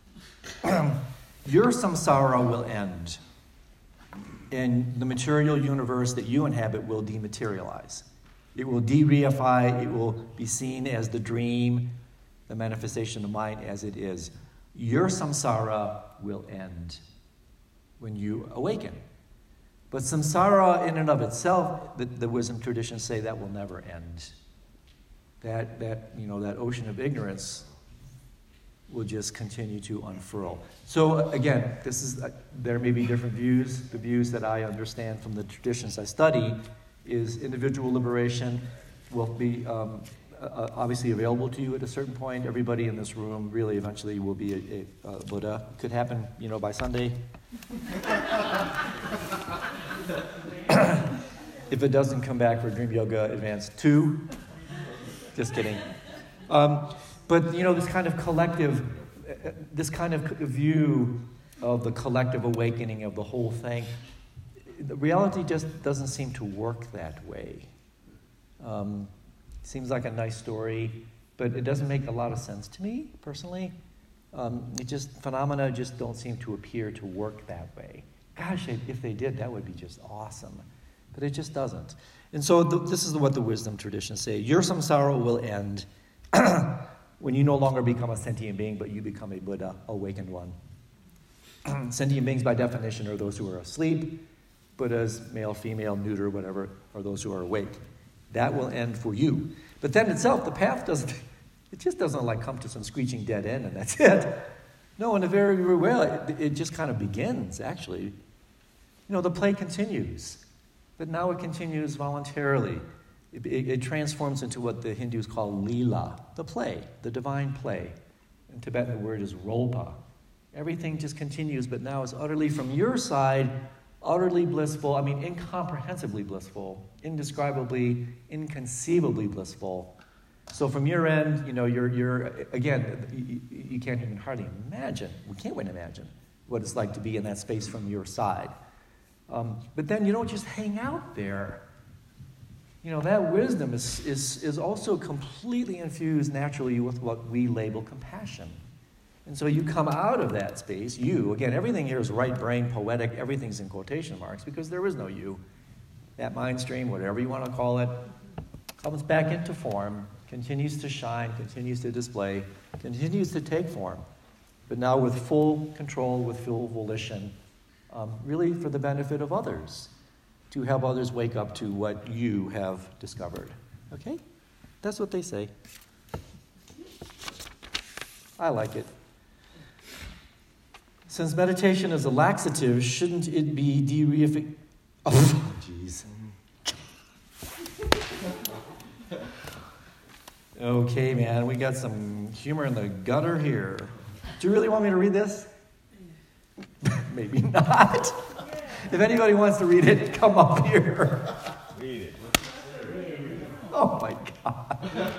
Your samsara will end, and the material universe that you inhabit will dematerialize. It will de-reify, it will be seen as the dream, the manifestation of mind as it is. Your samsara will end when you awaken. But samsara in and of itself, the, the wisdom traditions say that will never end. That, that, you know, that ocean of ignorance will just continue to unfurl. So again, this is, uh, there may be different views. The views that I understand from the traditions I study is individual liberation will be um, uh, obviously available to you at a certain point. Everybody in this room really eventually will be a, a, a Buddha. It could happen, you know, by Sunday. If it doesn't come back for Dream Yoga Advanced two, just kidding. Um, but, you know, this kind of collective, uh, this kind of view of the collective awakening of the whole thing, the reality just doesn't seem to work that way. Um, seems like a nice story, but it doesn't make a lot of sense to me, personally. Um, it just, phenomena just don't seem to appear to work that way. Gosh, if they did, that would be just awesome. But it just doesn't. And so the, this is what the wisdom traditions say. Your samsara will end when you no longer become a sentient being, but you become a Buddha, awakened one. Sentient beings, by definition, are those who are asleep. Buddhas, male, female, neuter, whatever, are those who are awake. That will end for you. But then itself, the path doesn't, it just doesn't like come to some screeching dead end and that's it. No, in a very real way, it, it just kind of begins, actually. You know, the play continues. But now it continues voluntarily. It, it, it transforms into what the Hindus call lila, the play, the divine play. In Tibetan, the word is rolpa. Everything just continues, but now it's utterly from your side, utterly blissful, I mean incomprehensibly blissful, indescribably, inconceivably blissful. So from your end, you know, you're, you're again, you, you can't even hardly imagine, we can't even imagine what it's like to be in that space from your side. Um, but then you don't just hang out there. You know, that wisdom is, is, is also completely infused naturally with what we label compassion. And so you come out of that space, you, again, everything here is right brain, poetic, everything's in quotation marks because there is no you. That mind stream, whatever you want to call it, comes back into form, continues to shine, continues to display, continues to take form, but now with full control, with full volition, um, really for the benefit of others, to help others wake up to what you have discovered. Okay? That's what they say. I like it. Since meditation is a laxative, shouldn't it be de-reific... Oh, jeez. Okay, man, we got some humor in the gutter here. Do you really want me to read this? Maybe not. If anybody wants to read it, come up here. Read it. Oh, my God.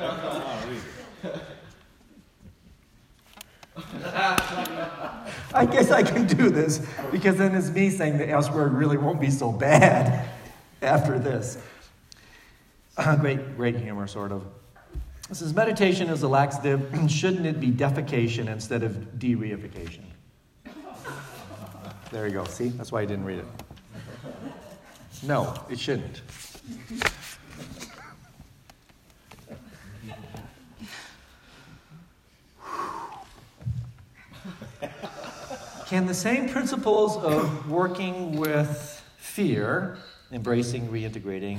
I guess I can do this, because then it's me saying the S word really won't be so bad after this. Uh, great, great humor, sort of. This is meditation is a laxative. Shouldn't it be defecation instead of de-reification? There you go. See? That's why I didn't read it. No, it shouldn't. Can the same principles of working with fear, embracing, reintegrating,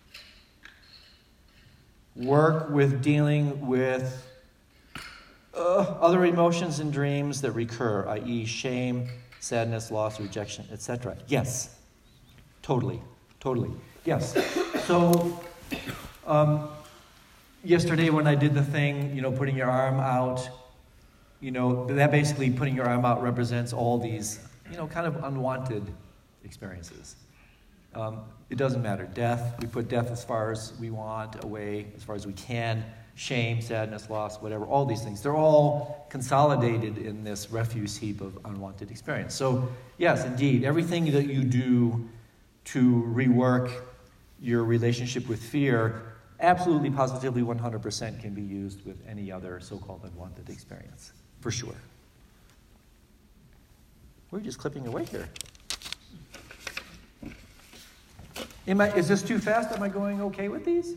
work with dealing with uh, other emotions and dreams that recur, that is shame, sadness, loss, rejection, et cetera? Yes. Totally. Totally. Yes. So, um, yesterday when I did the thing, you know, putting your arm out, you know, that basically putting your arm out represents all these, you know, kind of unwanted experiences. Um, it doesn't matter. Death, we put death as far as we want, away as far as we can. Shame, sadness, loss, whatever, all these things. They're all consolidated in this refuse heap of unwanted experience. So, yes, indeed, everything that you do to rework your relationship with fear, absolutely, positively, one hundred percent can be used with any other so-called unwanted experience, for sure. We're just clipping away here. Am I, is this too fast? Am I going okay with these?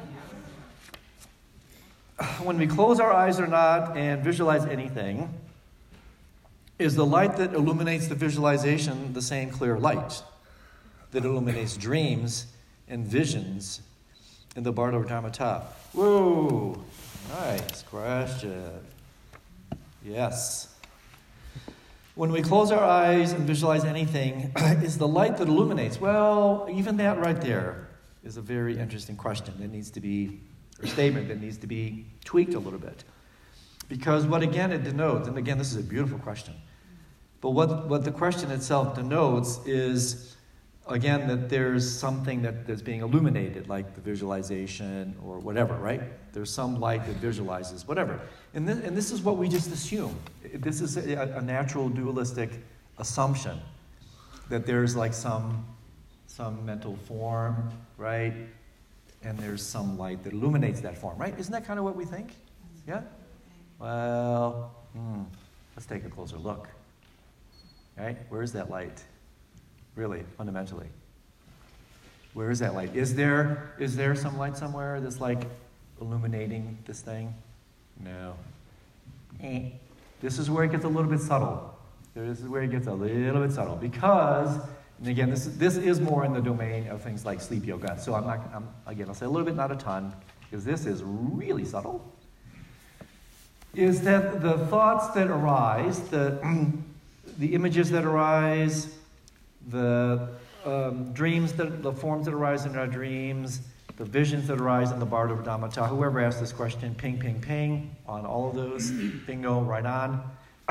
When we close our eyes or not and visualize anything, is the light that illuminates the visualization the same clear light that illuminates dreams and visions in the Bardo Dharmata? Whoa! Nice question. Yes. When we close our eyes and visualize anything, is the light that illuminates? Well, even that right there is a very interesting question that needs to be, or statement that needs to be tweaked a little bit. Because what again it denotes, and again this is a beautiful question, but what, what the question itself denotes is, again, that there's something that, that's being illuminated, like the visualization or whatever, right? There's some light that visualizes whatever. And this, and this is what we just assume. This is a, a natural dualistic assumption that there's like some, some mental form, right? And there's some light that illuminates that form, right? Isn't that kind of what we think? Yeah? Well, hmm, let's take a closer look. Right? Where is that light? Really, fundamentally. Where is that light? Is there is there some light somewhere that's like illuminating this thing? No. Eh. This is where it gets a little bit subtle. This is where it gets a little bit subtle because, and again, this is, this is more in the domain of things like sleep yoga. So I'm not, I'm, again, I'll say a little bit, not a ton, because this is really subtle. Is that the thoughts that arise, the the images that arise, the um, dreams, that, the forms that arise in our dreams, the visions that arise in the Bardo Dharmata. Whoever asked this question, ping, ping, ping, on all of those. Bingo, right on.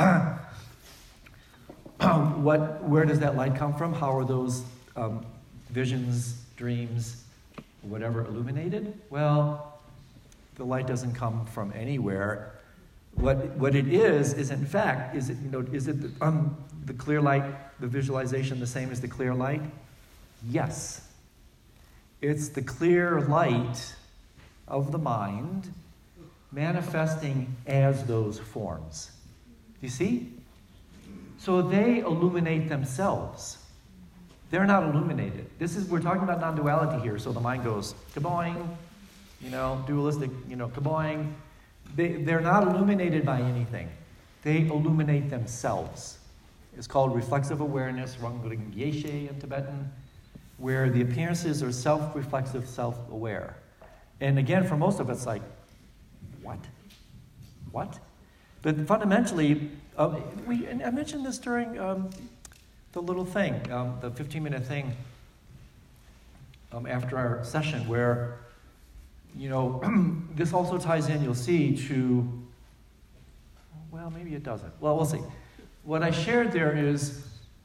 what? Where does that light come from? How are those um, visions, dreams, whatever, illuminated? Well, the light doesn't come from anywhere. What what it is is in fact is it you know is it the, um, the clear light, the visualization, the same as the clear light? Yes. It's the clear light of the mind manifesting as those forms. You see? So they illuminate themselves. They're not illuminated. This is we're talking about non-duality here. So the mind goes kaboing, you know, dualistic, you know, kaboing. They, they're not illuminated by anything. They illuminate themselves. It's called reflexive awareness, Rangling Yeshe in Tibetan, where the appearances are self-reflexive, self-aware. And again, for most of us, like, what? What? But fundamentally, uh, we, and I mentioned this during um, the little thing, um, the fifteen-minute thing um, after our session, where, you know, this also ties in, you'll see, to, well, maybe it doesn't. Well, we'll see. What I shared there is,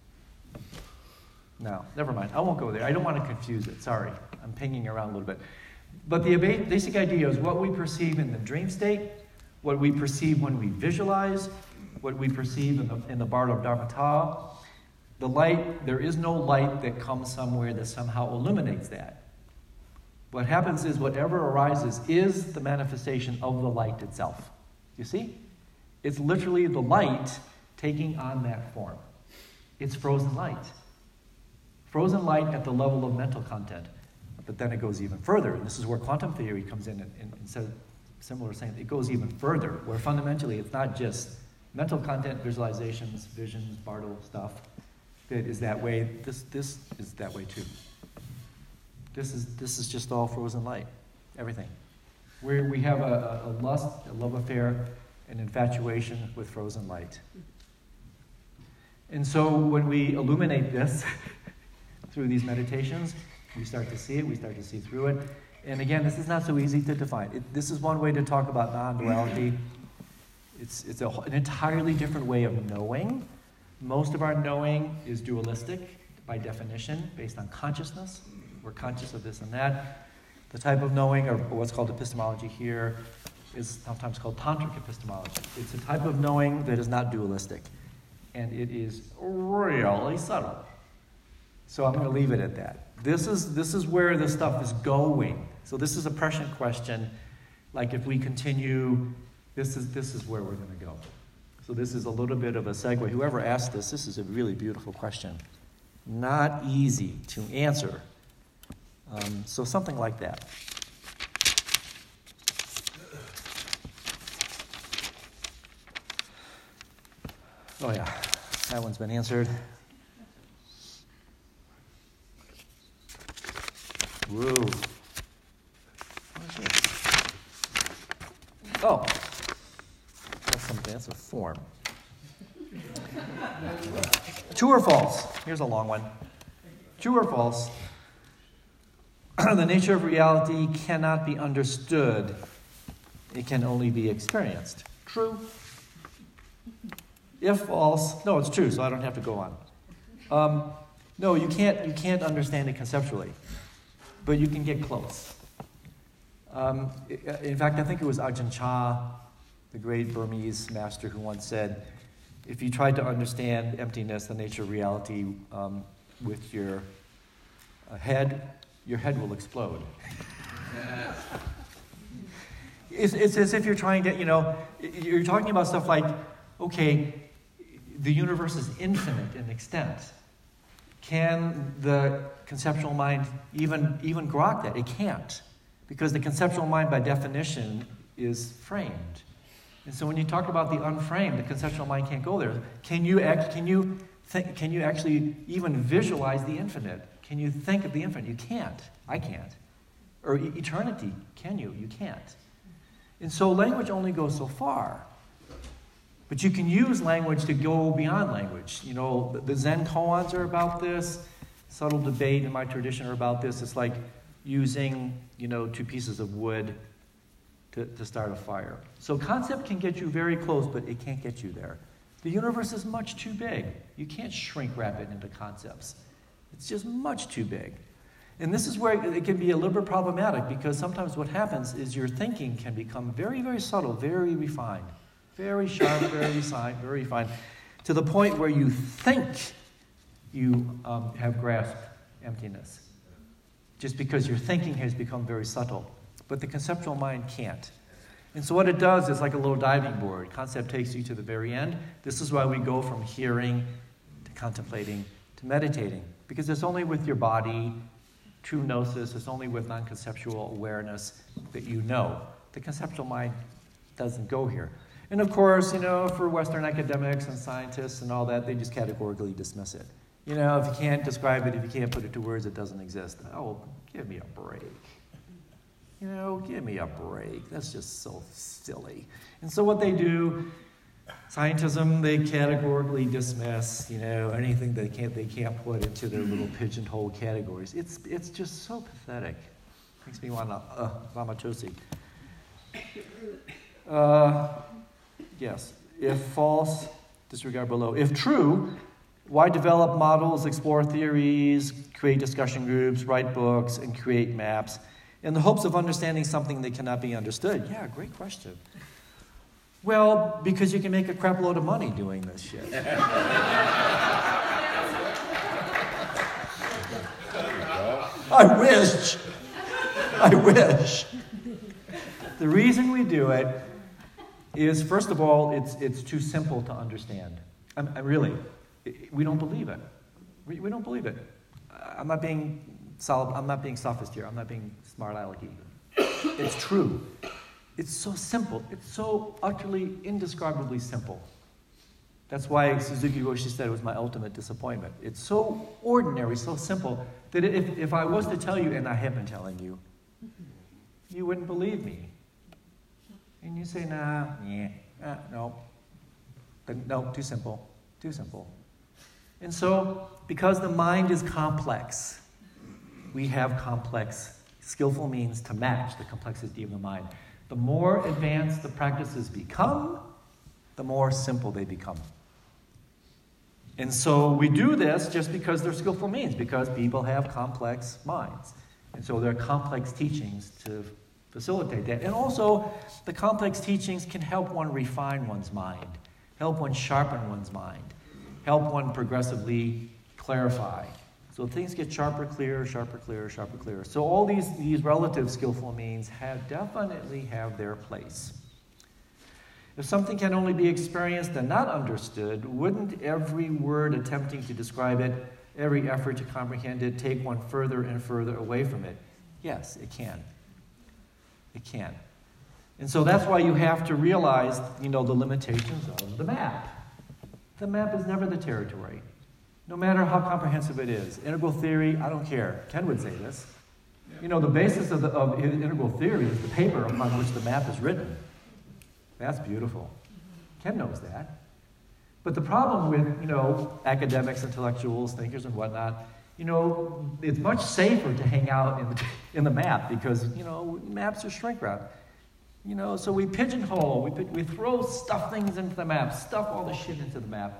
no, never mind. I won't go there. I don't want to confuse it. Sorry. I'm pinging around a little bit. But the basic idea is what we perceive in the dream state, what we perceive when we visualize, what we perceive in the, in the Bardo of Dharmata. The light, there is no light that comes somewhere that somehow illuminates that. What happens is whatever arises is the manifestation of the light itself. You see? It's literally the light taking on that form. It's frozen light. Frozen light at the level of mental content. But then it goes even further. And this is where quantum theory comes in and, and, and says, similar to saying, it goes even further, where fundamentally it's not just mental content, visualizations, visions, Bardo stuff that is that way. This, this is that way too. This is, this is just all frozen light, everything. Where we have a, a lust, a love affair, an infatuation with frozen light. And so when we illuminate this through these meditations, we start to see it, we start to see through it. And again, this is not so easy to define. It, this is one way to talk about non-duality. It's, it's a, an entirely different way of knowing. Most of our knowing is dualistic by definition, based on consciousness. We're conscious of this and that. The type of knowing, or what's called epistemology here, is sometimes called tantric epistemology. It's a type of knowing that is not dualistic. And it is really subtle. So I'm going to leave it at that. This is, this is where this stuff is going. So this is a prescient question. Like if we continue, this is, this is where we're going to go. So this is a little bit of a segue. Whoever asked this, this is a really beautiful question. Not easy to answer. Um, so something like that. Oh yeah, that one's been answered. Whoa. What is this? Oh. That's something, that's a form. True or false? Here's a long one. True or false? The nature of reality cannot be understood. It can only be experienced. True? If false, no, it's true, so I don't have to go on. Um, no, you can't, you can't understand it conceptually, but you can get close. Um, in fact, I think it was Ajahn Chah, the great Burmese master, who once said, if you tried to understand emptiness, the nature of reality, um, with your uh, head, your head will explode. it's, it's as if you're trying to, you know, you're talking about stuff like, okay, the universe is infinite in extent. Can the conceptual mind even, even grok that? It can't. Because the conceptual mind, by definition, is framed. And so when you talk about the unframed, the conceptual mind can't go there. Can you, act, can you, think, can you actually even visualize the infinite? Can you think of the infinite? You can't. I can't. Or e- eternity, can you? You can't. And so language only goes so far. But you can use language to go beyond language. You know, the, the Zen koans are about this. Subtle debate in my tradition are about this. It's like using, you know, two pieces of wood to, to start a fire. So concept can get you very close, but it can't get you there. The universe is much too big. You can't shrink wrap it into concepts. It's just much too big. And this is where it can be a little bit problematic, because sometimes what happens is your thinking can become very, very subtle, very refined. Very sharp, very refined, very refined, to the point where you think you um, have grasped emptiness, just because your thinking has become very subtle. But the conceptual mind can't. And so what it does is like a little diving board. Concept takes you to the very end. This is why we go from hearing to contemplating to meditating, because it's only with your body true gnosis is only with non-conceptual awareness that you know. The conceptual mind doesn't go here. And of course, you know, for Western academics and scientists and all that, they just categorically dismiss it. You know, if you can't describe it, if you can't put it to words, it doesn't exist. Oh, give me a break. You know, give me a break. That's just so silly. And so what they do, scientism, they categorically dismiss, you know, anything they can't they can't put into their little pigeonhole categories. It's it's just so pathetic. Makes me want to uh, Lamachosi. Uh, yes. If false, disregard below. If true, why develop models, explore theories, create discussion groups, write books, and create maps in the hopes of understanding something that cannot be understood? Yeah, great question. Well, because you can make a crap load of money doing this shit. I wish. I wish. The reason we do it is, first of all, it's it's too simple to understand. I'm, I really, we don't believe it. We, we don't believe it. I'm not being solid. I'm not being sophist here. I'm not being smart alecky. It's true. It's so simple. It's so utterly, indescribably simple. That's why Suzuki Roshi said it was my ultimate disappointment. It's so ordinary, so simple, that if, if I was to tell you, and I have been telling you, you wouldn't believe me. And you say, nah, yeah, uh, no. But no, too simple, too simple. And so, because the mind is complex, we have complex, skillful means to match the complexity of the mind. The more advanced the practices become, the more simple they become. And so we do this just because they're skillful means, because people have complex minds. And so there are complex teachings to facilitate that. And also, the complex teachings can help one refine one's mind, help one sharpen one's mind, help one progressively clarify. So things get sharper, clearer, sharper, clearer, sharper, clearer. So all these, these relative skillful means have definitely have their place. If something can only be experienced and not understood, wouldn't every word attempting to describe it, every effort to comprehend it, take one further and further away from it? Yes, it can. It can. And so that's why you have to realize, you know, the limitations of the map. The map is never the territory. No matter how comprehensive it is. Integral theory, I don't care. Ken would say this. You know, the basis of, the, of integral theory is the paper upon which the map is written. That's beautiful. Ken knows that. But the problem with, you know, academics, intellectuals, thinkers, and whatnot, you know, it's much safer to hang out in the, in the map because, you know, maps are shrink wrap. You know, so we pigeonhole, we, we throw stuff things into the map, stuff all the shit into the map.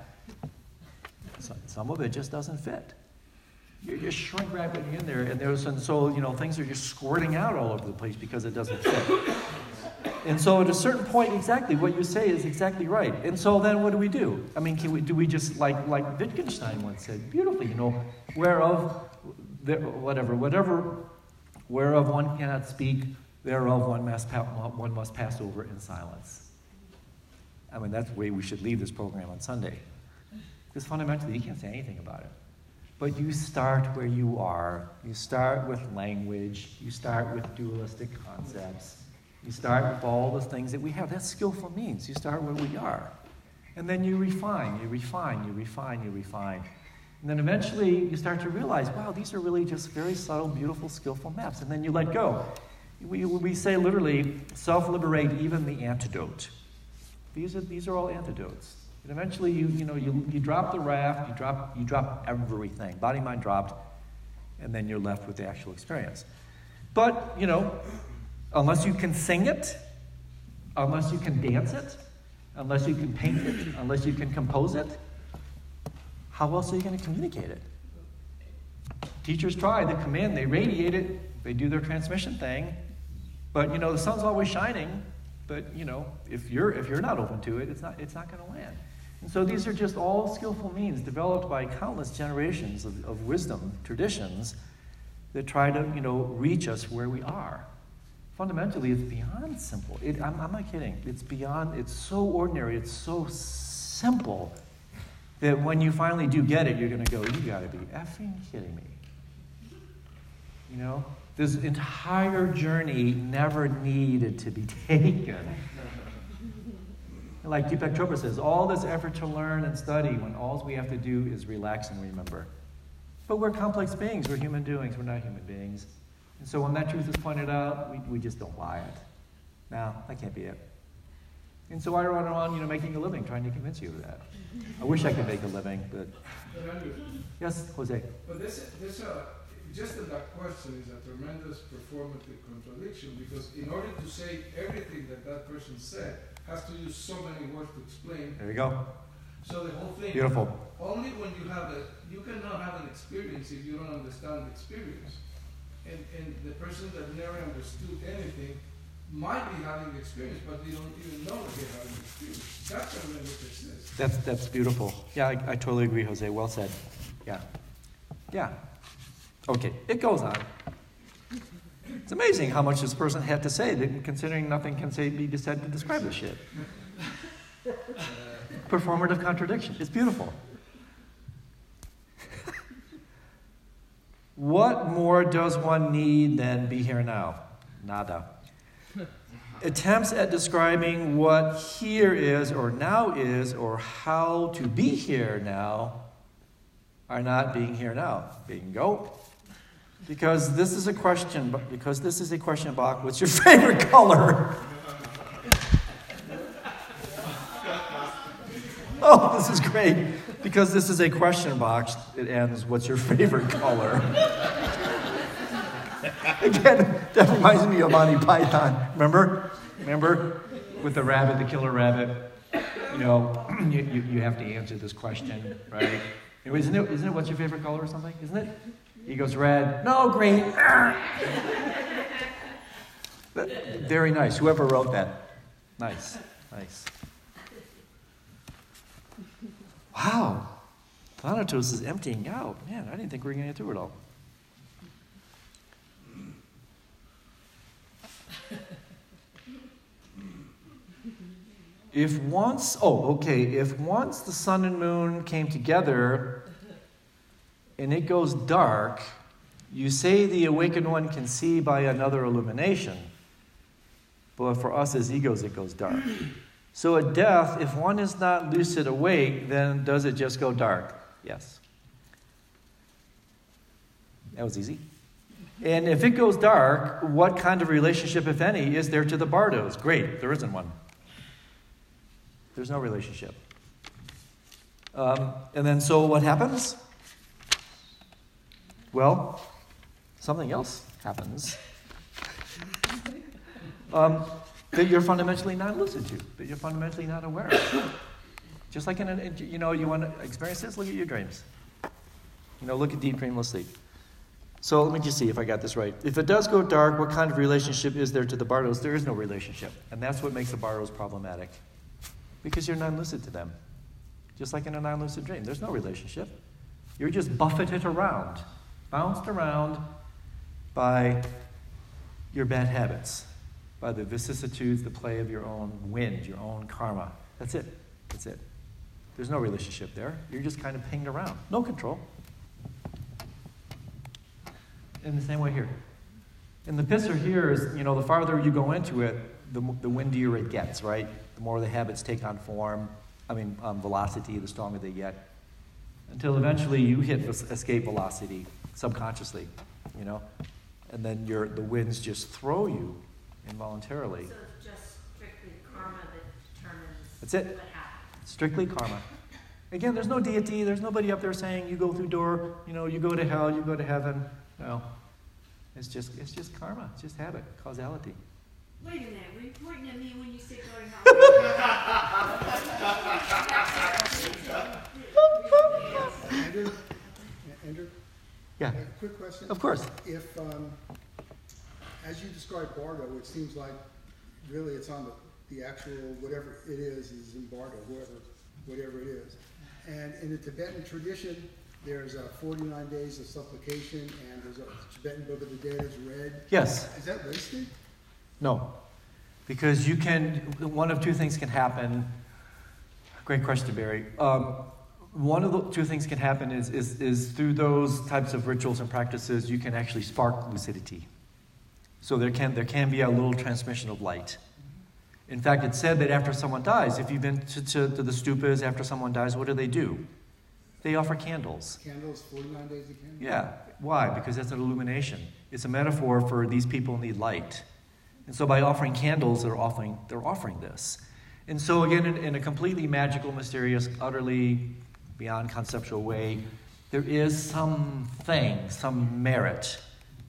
Some of it just doesn't fit. You're just shrink wrapping in there, and there's and so you know things are just squirting out all over the place because it doesn't fit. And so at a certain point, exactly what you say is exactly right. And so then what do we do? I mean, can we do we just like like Wittgenstein once said beautifully, you know, whereof whatever whatever whereof one cannot speak, thereof one must one must pass over in silence. I mean, that's the way we should leave this program on Sunday. Because fundamentally, you can't say anything about it. But you start where you are. You start with language. You start with dualistic concepts. You start with all the things that we have. That's skillful means. You start where we are. And then you refine, you refine, you refine, you refine. And then eventually, you start to realize, wow, these are really just very subtle, beautiful, skillful maps. And then you let go. We, we say literally, self-liberate even the antidote. These are, these are all antidotes. And eventually, you you know, you, you drop the raft, you drop you drop everything. Body, mind dropped, and then you're left with the actual experience. But, you know, unless you can sing it, unless you can dance it, unless you can paint it, unless you can compose it, how else are you going to communicate it? Teachers try, they come in, they radiate it, they do their transmission thing, but, you know, the sun's always shining, but, you know, if you're if you're not open to it, it's not it's not going to land. And so these are just all skillful means developed by countless generations of, of wisdom, traditions, that try to, you know, reach us where we are. Fundamentally, it's beyond simple. It, I'm, I'm not kidding. It's beyond, it's so ordinary, it's so simple, that when you finally do get it, you're going to go, you got to be effing kidding me. You know, this entire journey never needed to be taken. Like Deepak Chopra says, all this effort to learn and study when all we have to do is relax and remember. But we're complex beings. We're human doings. We're not human beings. And so when that truth is pointed out, we, we just don't buy it. No, that can't be it. And so I run around, you know, making a living, trying to convince you of that. I wish I could make a living, but... But Andrew, Yes, Jose? but this, this uh, just in that question is a tremendous performative contradiction, because in order to say everything that that person said, has to use so many words to explain. There you go. So the whole thing... Beautiful. Only when you have a... You cannot have an experience if you don't understand the experience. And, and the person that never understood anything might be having the experience, but they don't even know that they're having the experience. That's a language exists. That's, that's beautiful. Yeah, I, I totally agree, Jose. Well said. Yeah. Yeah. Okay, it goes on. It's amazing how much this person had to say, considering nothing can say be said to describe this shit. Performative contradiction. It's beautiful. What more does one need than be here now? Nada. Attempts at describing what here is or now is or how to be here now are not being here now. Bingo. Because this is a question, because this is a question box, what's your favorite color? Oh, this is great. Because this is a question box, it ends, what's your favorite color? Again, that reminds me of Monty Python. Remember? Remember? With the rabbit, the killer rabbit. You know, you, you, you have to answer this question, right? Anyway, isn't it, isn't it what's your favorite color or something? Isn't it? He goes, red. No, green. Very nice. Whoever wrote that. Nice. Nice. Wow. Thanatos is emptying out. Man, I didn't think we were going to get through it all. If once, oh, okay, if once the sun and moon came together and it goes dark, you say the awakened one can see by another illumination. But for us as egos, it goes dark. So at death, if one is not lucid awake, then does it just go dark? Yes. That was easy. And if it goes dark, what kind of relationship, if any, is there to the bardos? Great, there isn't one. There's no relationship. Um, and then so what happens? Well, something else happens. Um, that you're fundamentally not lucid to, that you're fundamentally not aware of. Just like in a, you know, you want to experience this, look at your dreams. You know, look at deep dreamless sleep. So let me just see if I got this right. If it does go dark, what kind of relationship is there to the bardos? There is no relationship. And that's what makes the bardos problematic. Because you're non-lucid to them. Just like in a non-lucid dream. There's no relationship. You're just buffeted around, bounced around by your bad habits, by the vicissitudes, the play of your own wind, your own karma. That's it. That's it. There's no relationship there. You're just kind of pinged around. No control. In the same way here. And the pisser here is, you know, the farther you go into it, the, the windier it gets, right? The more the habits take on form, I mean, um, velocity, the stronger they get. Until eventually you hit escape velocity subconsciously, you know? And then your the winds just throw you involuntarily. So it's just strictly karma that determines That's it. what happens. Strictly karma. Again, there's no deity. There's nobody up there saying you go through door, you know, you go to hell, you go to heaven. No. It's just it's just karma. It's just habit, causality. Wait a minute, were you pointing at me when you said going home? Andrew? Andrew? Yeah. A quick question. Of course. If, um, as you describe Bardo, it seems like really it's on the, the actual, whatever it is, is in Bardo, whoever, whatever it is. And in the Tibetan tradition, there's uh, forty-nine days of supplication, and there's a Tibetan Book of the Dead is read. Yes. Is that wasted? No. Because you can, one of two things can happen. Great question, Barry. Um, one of the two things can happen is, is, is through those types of rituals and practices, you can actually spark lucidity. So there can, there can be a little transmission of light. In fact, it's said that after someone dies, if you've been to, to, to the stupas after someone dies, what do they do? They offer candles. Candles, forty-nine days of candles? Yeah. Why? Because that's an illumination. It's a metaphor for these people need light. And so by offering candles, they're offering, they're offering this. And so again, in, in a completely magical, mysterious, utterly beyond conceptual way, there is something, some merit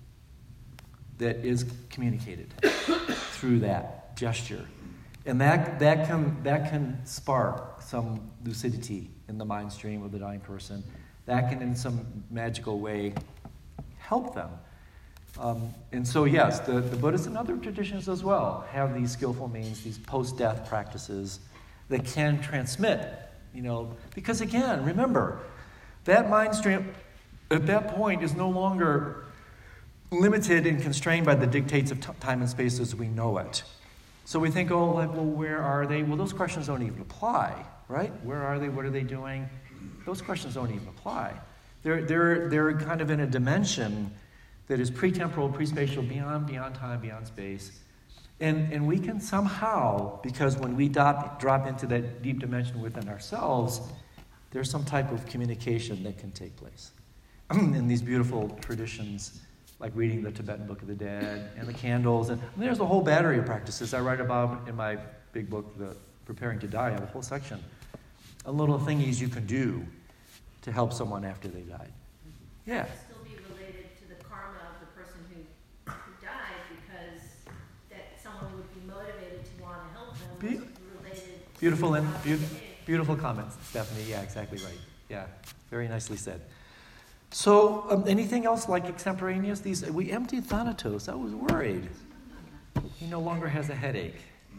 that is communicated through that gesture. And that, that, can, that can spark some lucidity in the mind stream of the dying person. That can, in some magical way, help them. Um, and so, yes, the, the Buddhists and other traditions as well have these skillful means, these post-death practices that can transmit, you know, because again, remember, that mind stream at that point is no longer limited and constrained by the dictates of t- time and space as we know it. So we think, oh, like, well, where are they? Well, those questions don't even apply, right? Where are they? What are they doing? Those questions don't even apply. They're, they're, they're kind of in a dimension that is pre-temporal, pre-spatial, beyond, beyond time, beyond space. And, and we can somehow, because when we drop, drop into that deep dimension within ourselves, there's some type of communication that can take place. In these beautiful traditions, like reading the Tibetan Book of the Dead, and the candles, and, and there's a whole battery of practices I write about in my big book, the Preparing to Die. I have a whole section on little thingies you can do to help someone after they died. Yeah. Still be related to the karma of the person who, who died, because that someone would be motivated to want to help them. Be- related beautiful to and how they beautiful, did. beautiful comments, Stephanie. Yeah, exactly right. Yeah, very nicely said. So, um, anything else like extemporaneous? These we emptied Thanatos. I was worried. He no longer has a headache,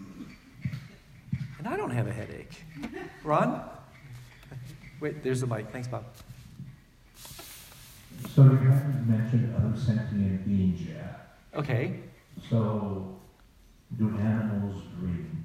and I don't have a headache. Ron? Wait, there's the mic. Thanks, Bob. So you haven't mentioned other sentient beings yet. Okay. So, do animals dream?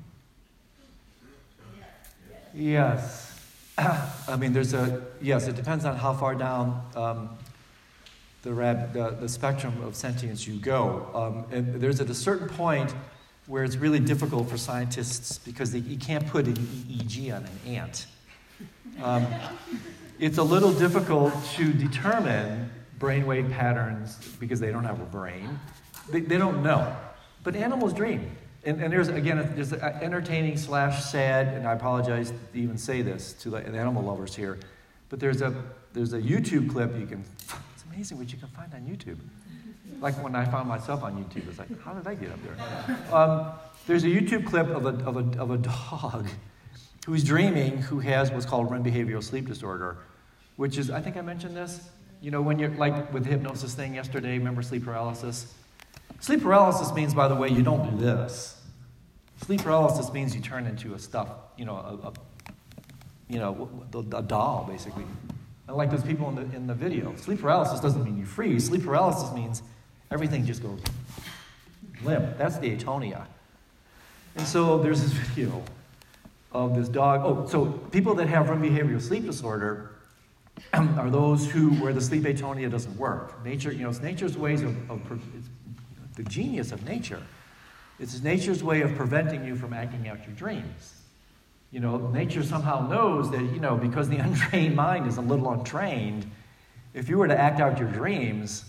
Yes. I mean, there's a, yes, it depends on how far down um, the, rab, the the spectrum of sentience you go. Um, and there's at a certain point where it's really difficult for scientists because they, you can't put an E E G on an ant. Um, it's a little difficult to determine brainwave patterns because they don't have a brain. They, they don't know. But animals dream. And, and there's, again, there's entertaining slash sad, and I apologize to even say this to the animal lovers here, but there's a there's a YouTube clip you can, it's amazing what you can find on YouTube. Like when I found myself on YouTube, it's like, how did I get up there? Um, there's a YouTube clip of a, of a, of a dog who's dreaming, who has what's called R E M behavioral sleep disorder, which is, I think I mentioned this, you know, when you're, like with the hypnosis thing yesterday, remember sleep paralysis? Sleep paralysis means, by the way, you don't do this. Sleep paralysis means you turn into a stuff, you know, a, a you know, a doll, basically. And like those people in the in the video. Sleep paralysis doesn't mean you freeze. Sleep paralysis means everything just goes limp. That's the atonia. And so there's this video of this dog. Oh, so people that have R E M behavioral sleep disorder are those who where the sleep atonia doesn't work. Nature, you know, it's nature's ways of, of it's the genius of nature. It's nature's way of preventing you from acting out your dreams. You know, nature somehow knows that, you know, because the untrained mind is a little untrained, if you were to act out your dreams,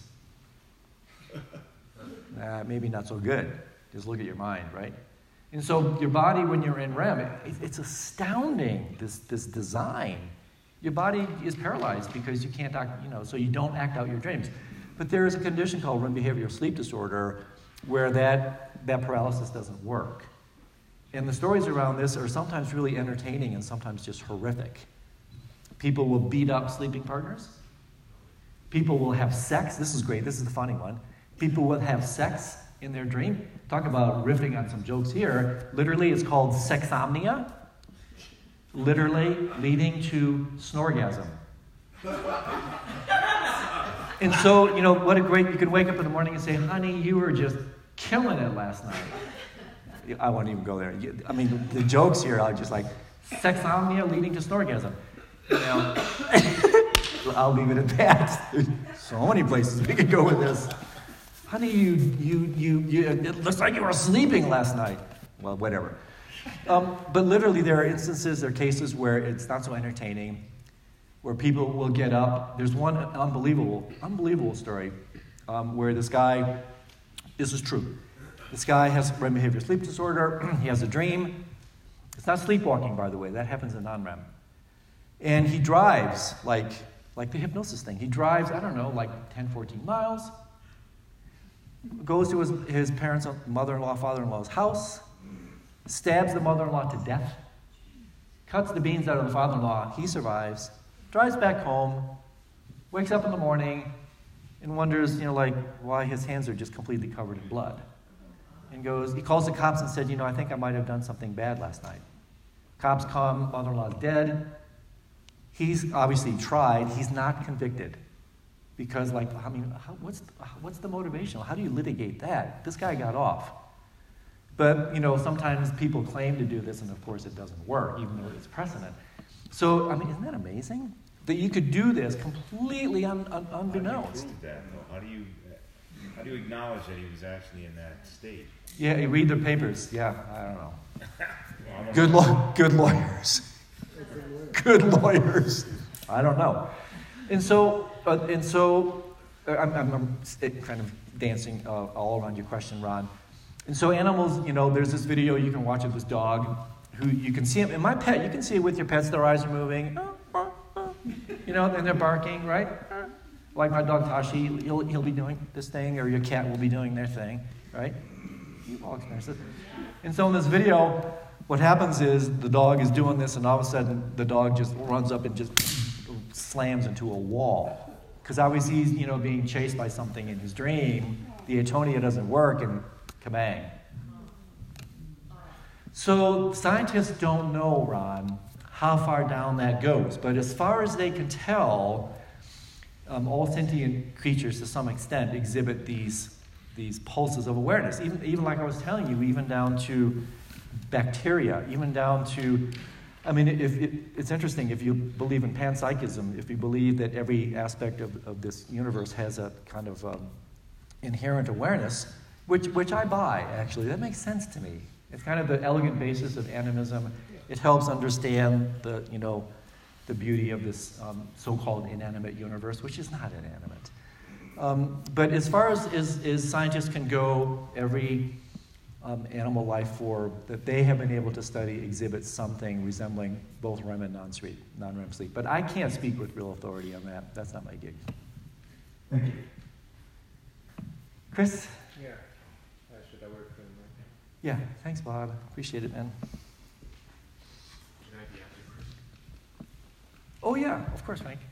uh, maybe not so good. Just look at your mind, right? And so your body, when you're in R E M, it, it's astounding, this, this design. Your body is paralyzed because you can't act, you know, so you don't act out your dreams. But there is a condition called R E M behavioral sleep disorder where that, that paralysis doesn't work. And the stories around this are sometimes really entertaining and sometimes just horrific. People will beat up sleeping partners. People will have sex. This is great. This is the funny one. People will have sex in their dream. Talk about riffing on some jokes here. Literally, it's called sexomnia. Literally leading to snorgasm. And so, you know, what a great, you could wake up in the morning and say, honey, you were just killing it last night. I won't even go there. I mean, the, the jokes here are just like, sexomnia leading to snorgasm. You know, I'll leave it at that. There's so many places we could go with this. Honey, you, you, you, you, it looks like you were sleeping last night. Well, whatever. Um, but literally, there are instances, there are cases where it's not so entertaining, where people will get up. There's one unbelievable, unbelievable story um, where this guy, this is true. This guy has REM behavior sleep disorder. He has a dream. It's not sleepwalking, by the way. That happens in non-REM. And he drives, like, like the hypnosis thing. He drives, I don't know, like ten, fourteen miles, goes to his, his parents' mother-in-law, father-in-law's house, stabs the mother-in-law to death, cuts the beans out of the father-in-law. He survives, drives back home, wakes up in the morning, and wonders, you know, like, why his hands are just completely covered in blood. And goes, he calls the cops and said, you know, I think I might have done something bad last night. Cops come, mother-in-law's dead. He's obviously tried. He's not convicted. Because, like, I mean, how, what's, what's the motivation? How do you litigate that? This guy got off. But, you know, sometimes people claim to do this, and of course it doesn't work, even though it's precedent. So, I mean, isn't that amazing? That you could do this completely un, un, unbeknownst. How do you prove that, though? How do you, how do you acknowledge that he was actually in that state? Yeah, you read their papers. Yeah, I don't know. Well, Good, law- good lawyers. Good lawyers. I don't know. And so, uh, and so, uh, I'm, I'm, I'm kind of dancing uh, all around your question, Ron. And so, animals, you know, there's this video you can watch of this dog, who you can see him. And my pet, you can see it with your pets. Their eyes are moving, you know, and they're barking, right? Like my dog Tashi, he'll he'll be doing this thing, or your cat will be doing their thing, right? He walks next to it. And so in this video, what happens is the dog is doing this, and all of a sudden the dog just runs up and just slams into a wall. Because obviously he's, you know, being chased by something in his dream. The atonia doesn't work, and kabang. So scientists don't know, Ron, how far down that goes. But as far as they can tell, um, all sentient creatures to some extent exhibit these these pulses of awareness. Even, even like I was telling you, even down to bacteria, even down to, I mean, if, it, it's interesting, if you believe in panpsychism, if you believe that every aspect of, of this universe has a kind of um, inherent awareness, which, which I buy, actually. That makes sense to me. It's kind of the elegant basis of animism. It helps understand the, you know, the beauty of this um, so-called inanimate universe, which is not inanimate. Um, but as far as, as, as scientists can go, every um, animal life form that they have been able to study exhibits something resembling both REM and non-sleep, non-REM sleep. But I can't speak with real authority on that. That's not my gig. Thank you. Chris? Yeah. Uh, should I work for him right Yeah, thanks, Bob. Appreciate it, man. now? Can I be after Chris? Oh, yeah, of course, Mike.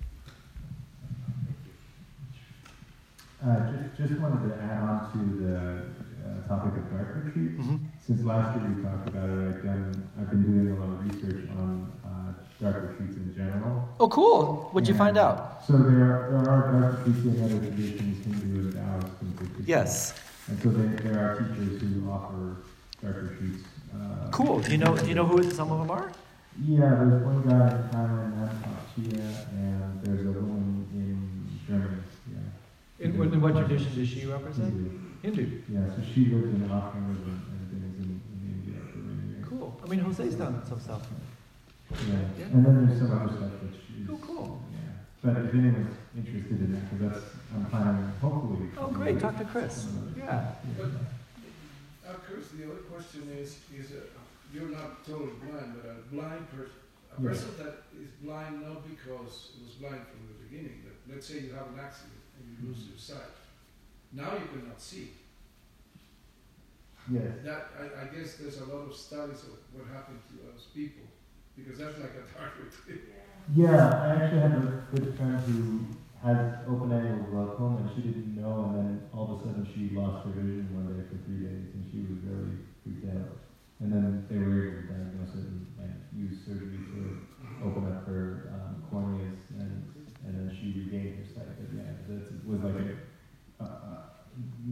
Uh, just, just wanted to add on to the uh, topic of dark retreats. Mm-hmm. Since last year we talked about it, I've, done, I've been doing a lot of research on uh, dark retreats in general. Oh, cool. What'd you find out? So there, there are dark retreats in other traditions, Hindu and Taoist in particular. Yes. And so there, there are teachers who offer dark retreats. Uh, Cool. Do you know, do you know who some of them are? Yeah, there's one guy in Thailand, Nampak Chia, and there's a woman in Germany. Yeah. In, in what tradition does she represent? Hindu. Hindu. Yeah, so she lives in Auckland and, and things in, in India for many years. Cool. I mean, Jose's done some stuff. Yeah. Yeah. And then there's some other stuff that she's. Oh, cool. Yeah. But if anyone's interested in that, because that's, I'm planning, hopefully. Oh, great. Talk to Chris. Yeah. But, uh, Chris, the other question is, is uh, you're not totally blind, but a blind person, a Yeah. person that is blind not because it was blind from the beginning, but let's say you have an accident and you lose your sight. Now you cannot see. Yes. That, I, I guess there's a lot of studies of what happened to those people, because that's like a dark retreat. Yeah, I actually had a good friend who had open-angle glaucoma, and she didn't know, and then all of a sudden she lost her vision one day for three days, and she was really freaked out. And then they were able to diagnose it and, and use surgery to open up her um, corneas, and, and then she regained her sight at the end. It was like a uh, uh,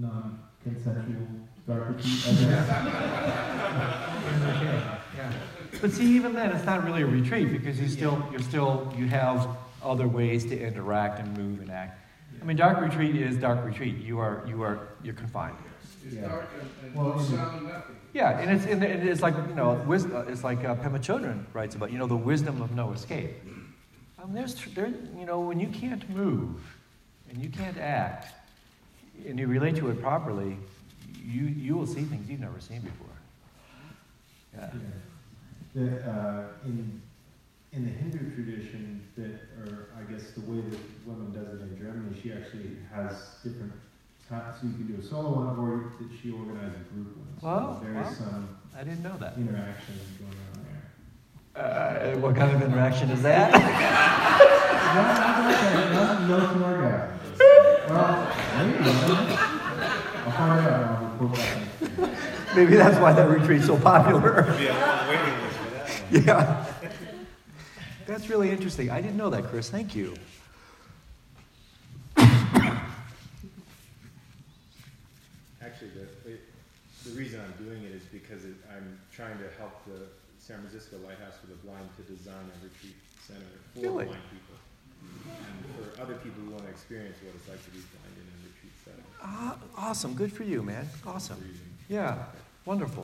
non-consensual dark retreat, I guess. Okay. Yeah. But see, even then, it's not really a retreat because you still, you're still, you have other ways to interact and move and act. I mean, dark retreat is dark retreat. You are, you are, you're confined. It's Yeah. dark and, and Well, no is it- sound, nothing. Yeah, and it's, and it's like, you know, wisdom, it's like uh, Pema Chodron writes about, you know, the wisdom of no escape. I mean, there's, tr- there, you know, when you can't move and you can't act and you relate to it properly, you, you will see things you've never seen before. Yeah. Yeah. The, uh, in, in the Hindu tradition, that, or I guess the way that women does it in Germany, she actually has different times. So you can do a solo one, or that she organizes a group one. So Well, there well. is some I didn't know that. interaction going on there. Uh, what kind of interaction is that? Not, not, not, no orgasm. Well, maybe. I'll find out. and I'll report back. Maybe that's why that retreat's so popular. Be a long waiting list for that one. Yeah. That's really interesting. I didn't know that, Chris. Thank you. Actually, the, it, the reason I'm doing it is because it, I'm trying to help the San Francisco Lighthouse for the Blind to design a retreat center for Really? blind people. And for other people who want to experience what it's like to be blind in a retreat setting. Ah, awesome. Good for you, man. Awesome. Reason. Yeah. Wonderful.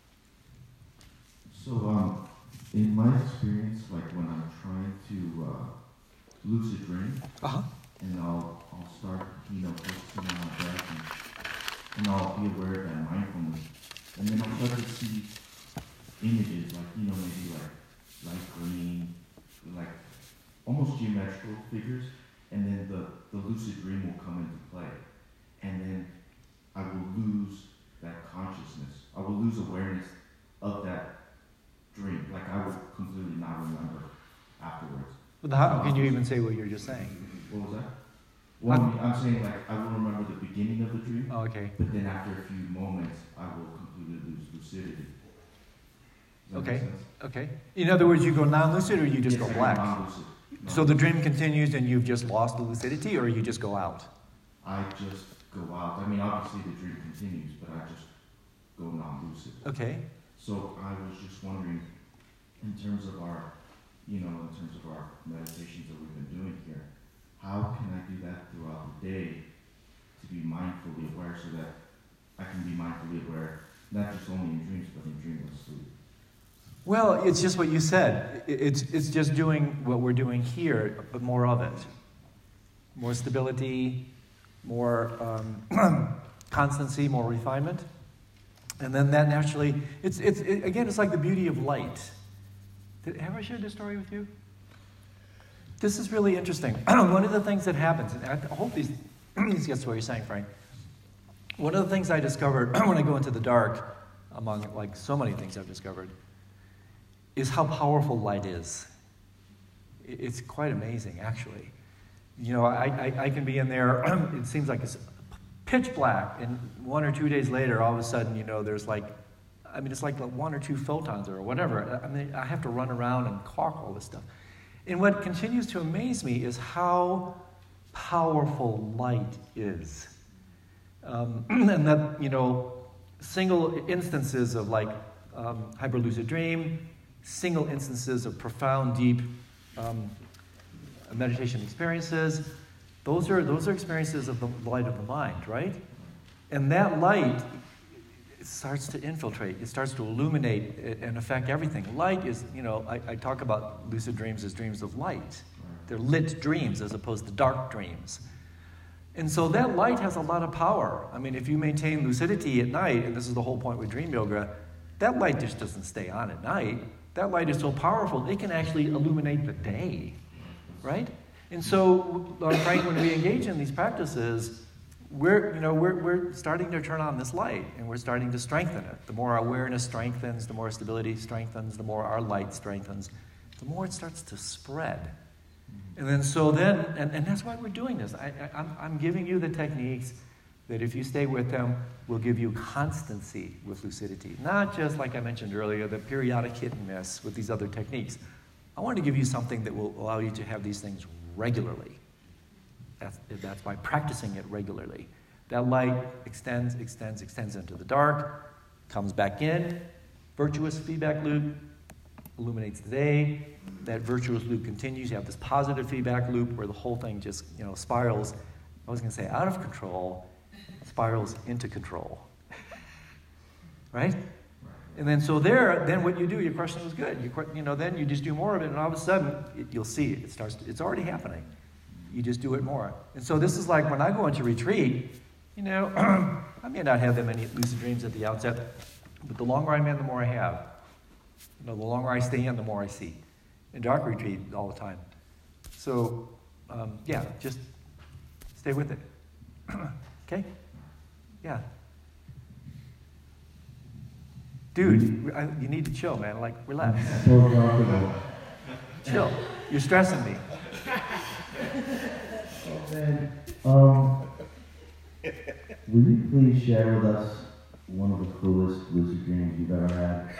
So, um, in my experience, like when I'm trying to uh, lucid dream, Uh-huh. and I'll I'll start, you know, focusing on my breath, and, and I'll be aware of that mindfulness, and then I'll start to see images, like, you know, maybe like light green, like almost geometrical figures, and then the, the lucid dream will come into play, and then I will lose that consciousness. I will lose awareness of that dream. Like I will completely not remember afterwards. But how can you even say what you're just saying? What was that? Well, I mean, I'm saying like I will remember the beginning of the dream, Oh, okay. but then after a few moments, I will completely lose lucidity. Does that Okay. make sense? Okay. In other words, you go non-lucid or you just Yes, go I black? non-lucid. So the dream continues and you've just lost the lucidity, or you just go out? I just go out. I mean, obviously the dream continues, but I just go non-lucid. Okay. So I was just wondering, in terms of our, you know, in terms of our meditations that we've been doing here, how can I do that throughout the day to be mindfully aware so that I can be mindfully aware, not just only in dreams, but in dreamless sleep? Well, it's just what you said. I- It's, it's just doing what we're doing here, but more of it. More stability, more um, constancy, more refinement. And then that naturally, it's, it's, it, again, it's like the beauty of light. Did, have I shared this story with you? This is really interesting. One of the things that happens, and I hope these, these gets to what you're saying, Frank. One of the things I discovered when I go into the dark, among like so many things I've discovered, is how powerful light is. It- It's quite amazing, actually. You know, I, I, I can be in there, it seems like it's pitch black, and one or two days later, all of a sudden, you know, there's like, I mean, it's like one or two photons or whatever. I mean, I have to run around and caulk all this stuff. And what continues to amaze me is how powerful light is. Um, and that, you know, single instances of like um, hyperlucid dream, single instances of profound, deep um, meditation experiences, those are, those are experiences of the light of the mind, right? And that light, it starts to infiltrate, it starts to illuminate and affect everything. Light is, you know, I, I talk about lucid dreams as dreams of light. They're lit dreams as opposed to dark dreams. And so that light has a lot of power. I mean, if you maintain lucidity at night, and this is the whole point with dream yoga, that light just doesn't stay on at night. That light is so powerful, it can actually illuminate the day, right? And so, uh, Frank, when we engage in these practices, we're, you know, we're, we're starting to turn on this light, and we're starting to strengthen it. The more our awareness strengthens, the more stability strengthens, the more our light strengthens, the more it starts to spread. And then so then, and, and that's why we're doing this. I, I, I'm, I'm giving you the techniques that if you stay with them, will give you constancy with lucidity. Not just, like I mentioned earlier, the periodic hit and miss with these other techniques. I want to give you something that will allow you to have these things regularly. That's, that's by practicing it regularly. That light extends, extends, extends into the dark, comes back in, virtuous feedback loop, illuminates the day. That virtuous loop continues. You have this positive feedback loop where the whole thing just, you know, spirals. I was going to say out of control, spirals into control. Right? And then so there, then what you do, your question was good. You, you know, then you just do more of it, and all of a sudden, it, you'll see it. It starts. To, it's already happening. You just do it more. And so this is like when I go into retreat, you know, I may not have that many lucid dreams at the outset, but the longer I'm in, the more I have. You know, the longer I stay in, the more I see. In dark retreat, all the time. So, um, yeah, just stay with it. Okay? Yeah. Dude, I, you need to chill, man. Like, relax. So comfortable. Chill. You're stressing me. And, um, will you please share with us one of the coolest lucid dreams you've ever had?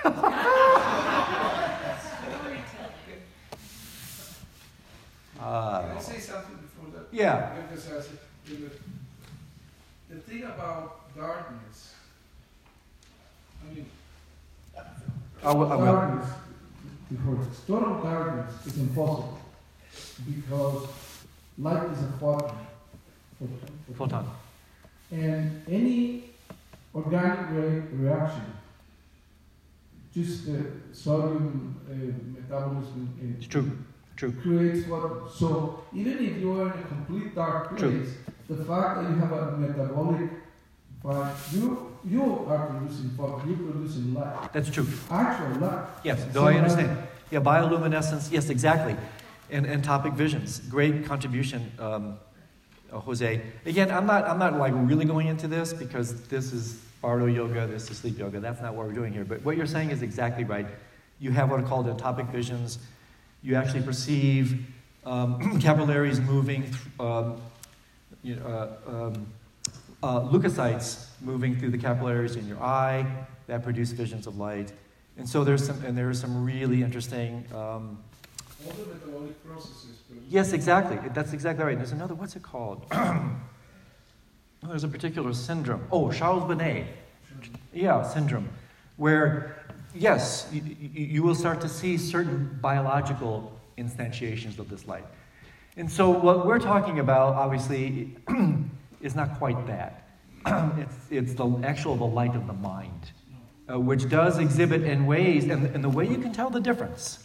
Uh, Can I say something before that? Yeah. Because I said, the, the thing about darkness, I mean, I will, I will. darkness, before this, total darkness is impossible because light is a photon. Photon. Photon. And any organic re- reaction, just the sodium uh, metabolism in, It's true. True. creates what. So even if you are in a complete dark place, True. the fact that you have a metabolic part, you you are producing photon, you're producing light, That's true. actual light. Yes, So though I that- understand. Yeah, bioluminescence, yes, exactly. And, and topic visions. Great contribution, um, uh, Jose. Again, I'm not I'm not like really going into this because this is Bardo yoga, this is sleep yoga. That's not what we're doing here. But what you're saying is exactly right. You have what are called entopic visions. You actually perceive um, capillaries moving, th- um, you know, uh, um, uh, leukocytes moving through the capillaries in your eye that produce visions of light. And so there's some, and there's some really interesting. Um, All the metabolic processes. produce- yes, exactly. That's exactly right. There's another. What's it called? Oh, there's a particular syndrome. Oh, Charles Bonnet. Yeah, syndrome, where yes, you, you will start to see certain biological instantiations of this light. And so what we're talking about, obviously, is not quite that. it's, it's the actual the light of the mind, uh, which does exhibit in ways, and, and the way you can tell the difference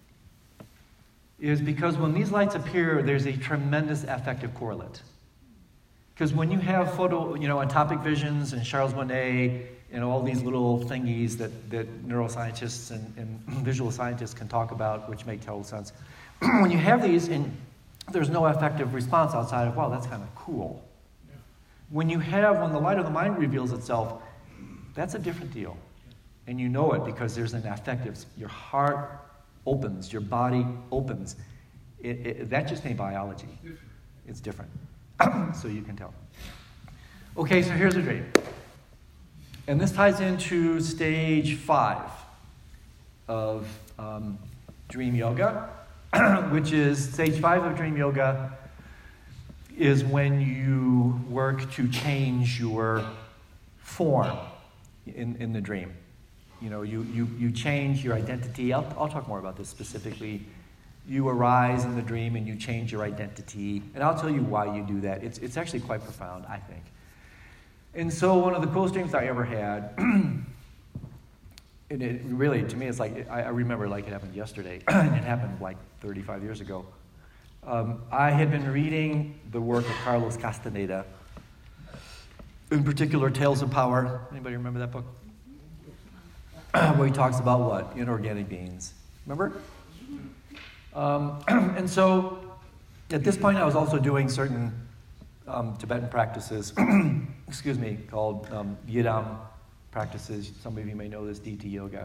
is because when these lights appear, there's a tremendous affective correlate. Because when you have photo, you know, entopic visions and Charles Bonnet and all these little thingies that, that neuroscientists and, and visual scientists can talk about, which make total sense, when you have these and there's no affective response outside of, wow, that's kind of cool. Yeah. When you have, when the light of the mind reveals itself, that's a different deal. And you know it because there's an affective, your heart opens, your body opens. It, it, that just ain't biology. Different. It's different. So you can tell. Okay, so here's a dream. And this ties into stage five of um, dream yoga, which is stage five of dream yoga is when you work to change your form in, in the dream. You know, you, you, you change your identity. I'll, I'll talk more about this specifically. You arise in the dream and you change your identity. And I'll tell you why you do that. It's, it's actually quite profound, I think. And so one of the coolest dreams I ever had, and it really, to me, it's like, I, I remember like it happened yesterday, and it happened like thirty-five years ago. Um, I had been reading the work of Carlos Castaneda, in particular, Tales of Power. Anybody remember that book? Where he talks about what? Inorganic beings. Remember? Um, and so, at this point, I was also doing certain um, Tibetan practices, excuse me, called um, Yidam practices. Some of you may know this, D T yoga.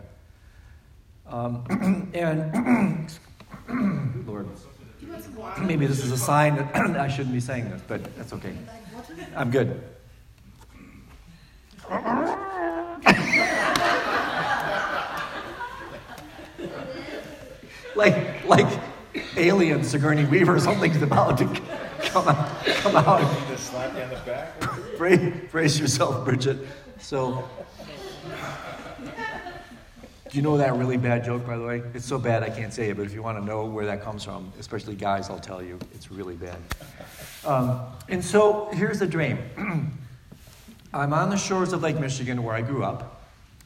Um, and, Lord, maybe this is a sign that I shouldn't be saying this, but that's okay. I'm good. like, like alien Sigourney Weaver, something's about to come out. Come out. Just slap you on the back. Brace, brace yourself, Bridget. So, Do you know that really bad joke, by the way? It's so bad I can't say it, but if you want to know where that comes from, especially guys, I'll tell you. It's really bad. Um, and so here's the dream. I'm on the shores of Lake Michigan where I grew up.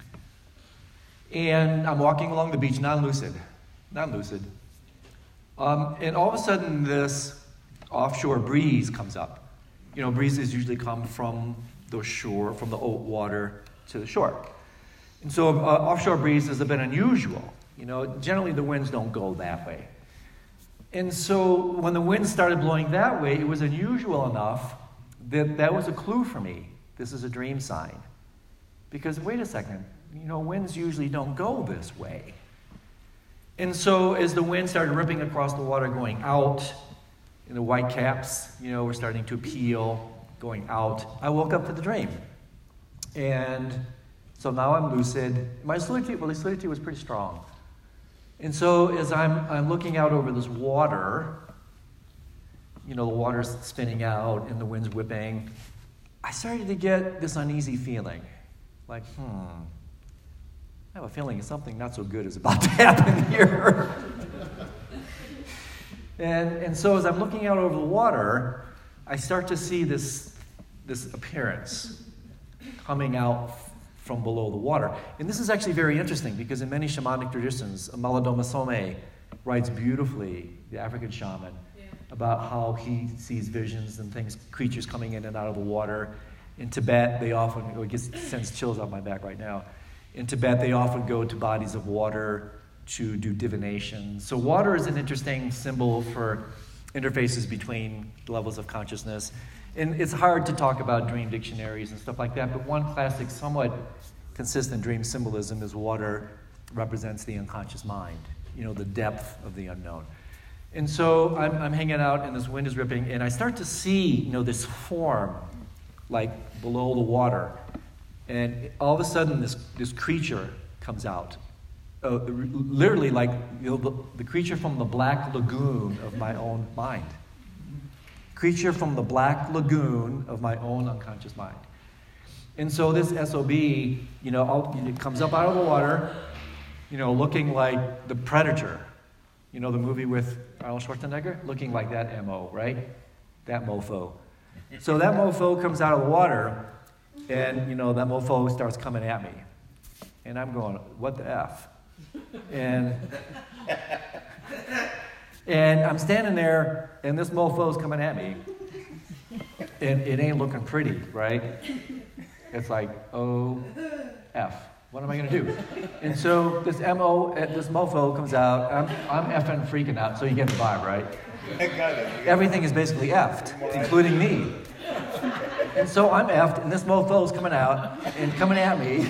And I'm walking along the beach, non-lucid. Non-lucid. Um, and all of a sudden, this offshore breeze comes up. You know, breezes usually come from the shore, from the water to the shore. And so uh, offshore breezes have been unusual. You know, generally the winds don't go that way. And so when the wind started blowing that way, it was unusual enough that that was a clue for me. This is a dream sign. Because wait a second, you know, winds usually don't go this way. And so as the wind started ripping across the water going out, and the white caps, you know, were starting to peel, going out, I woke up to the dream. And so now I'm lucid. My lucidity, well, lucidity was pretty strong. And so as I'm, I'm looking out over this water, you know, the water's spinning out and the wind's whipping, I started to get this uneasy feeling. Like, hmm, I have a feeling something not so good is about to happen here. and, and so as I'm looking out over the water, I start to see this, this appearance coming out from below the water. And this is actually very interesting because in many shamanic traditions, Malidoma Some writes beautifully, the African shaman, yeah, about how he sees visions and things, creatures coming in and out of the water. In Tibet, they often, oh, it gets, sends chills up my back right now. In Tibet, they often go to bodies of water to do divination. So water is an interesting symbol for interfaces between levels of consciousness. And it's hard to talk about dream dictionaries and stuff like that, but one classic, somewhat consistent dream symbolism is water represents the unconscious mind, you know, the depth of the unknown. And so I'm, I'm hanging out and this wind is ripping, and I start to see, you know, this form, like below the water. And all of a sudden, this, this creature comes out. Uh, literally like, you know, the, the creature from the black lagoon of my own mind. Creature from the black lagoon of my own unconscious mind. And so this S O B, you know, all, it comes up out of the water, you know, looking like the Predator. You know, the movie with Arnold Schwarzenegger? Looking like that M O, right? That mofo. So that mofo comes out of the water, and, you know, that mofo starts coming at me. And I'm going, what the F? And... And I'm standing there, and this mofo's coming at me. And it ain't looking pretty, right? It's like, oh, F. What am I going to do? And so this M O, this mofo comes out. I'm, I'm effing freaking out, so you get the vibe, right? Everything is basically effed, including me. And so I'm effed, and this mofo's coming out and coming at me.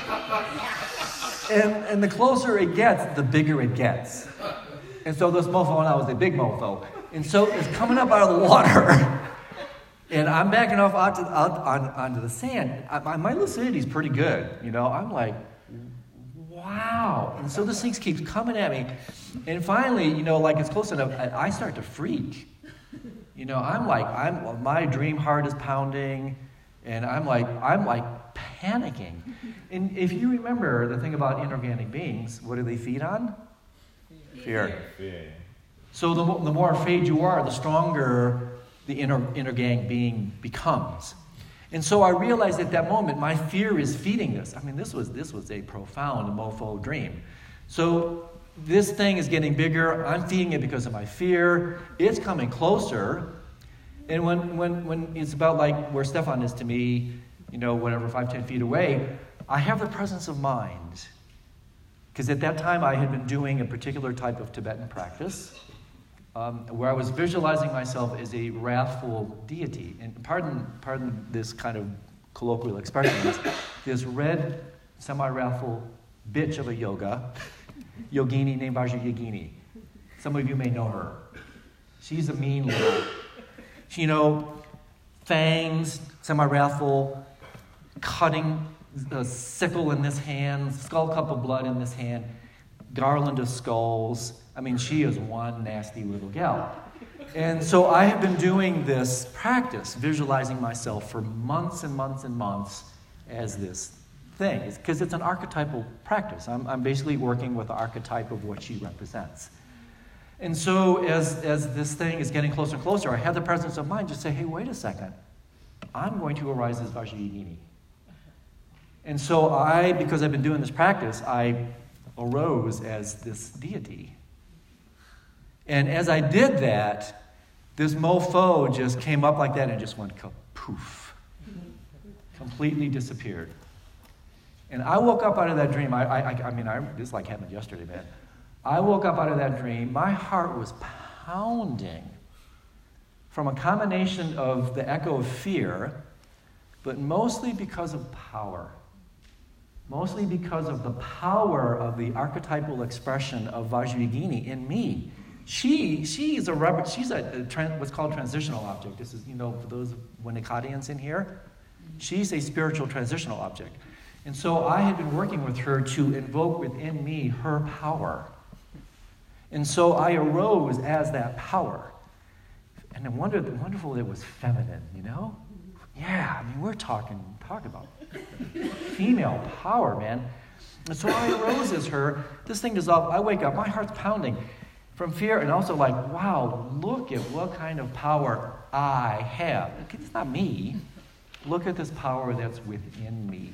And, and the closer it gets, the bigger it gets. And so this mofo now is the big mofo. And so it's coming up out of the water. And I'm backing off out to, out on, onto the sand. I, my lucidity is pretty good. You know, I'm like, wow. And so this thing keeps coming at me. And finally, you know, like it's close enough, I, I start to freak. You know, I'm like, I'm my dream heart is pounding. And I'm like, I'm like panicking. And if you remember the thing about inorganic beings, what do they feed on? Fear. Fear. So the, the more afraid you are, the stronger the inner, inner gang being becomes. And so I realized at that moment, my fear is feeding this. I mean, this was this was a profound mofo dream. So this thing is getting bigger. I'm feeding it because of my fear. It's coming closer. And when, when, when it's about like where Stefan is to me, you know, whatever, five, ten feet away, I have the presence of mind. Because at that time, I had been doing a particular type of Tibetan practice um, where I was visualizing myself as a wrathful deity. And pardon, pardon this kind of colloquial expression, this, this red, semi-wrathful bitch of a yoga, yogini named Vajrayogini. Some of you may know her. She's a mean little, you know, fangs, semi-wrathful, cutting, a sickle in this hand, skull cup of blood in this hand, garland of skulls. I mean, she is one nasty little gal. And so I have been doing this practice, visualizing myself for months and months and months as this thing, because it's an archetypal practice. I'm, I'm basically working with the archetype of what she represents. And so as, as this thing is getting closer and closer, I had the presence of mind to say, hey, wait a second. I'm going to arise as Vajrayogini. And so I, because I've been doing this practice, I arose as this deity. And as I did that, this mofo just came up like that and just went poof. Completely disappeared. And I woke up out of that dream. I, I, I mean, I, this like happened yesterday, man. I woke up out of that dream. My heart was pounding from a combination of the echo of fear, but mostly because of power. Mostly because of the power of the archetypal expression of Vajrayogini in me. She, she is a rubber, she's a, a tran, what's called transitional object. This is, you know, for those Winnicottians in here, she's a spiritual transitional object. And so I had been working with her to invoke within me her power. And so I arose as that power. And I wondered, wonderful it was feminine, you know? Yeah, I mean, we're talking, talking about female power, man. And so I arose as her. This thing dissolved. I wake up, my heart's pounding from fear, and also like, wow, look at what kind of power I have. It's not me. Look at this power that's within me.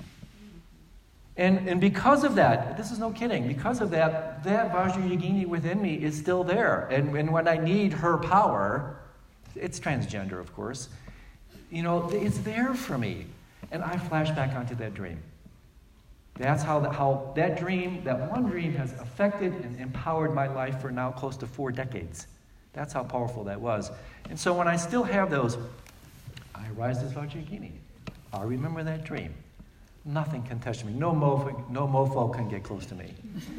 And, and because of that, this is no kidding, because of that, that Vajrayogini within me is still there. And, and when I need her power, it's transgender, of course, you know, it's there for me. And I flash back onto that dream. That's how, the, how that dream, that one dream has affected and empowered my life for now close to four decades. That's how powerful that was. And so when I still have those, I rise as Vajrayogini. I remember that dream. Nothing can touch me. No mofo, no mofo can get close to me.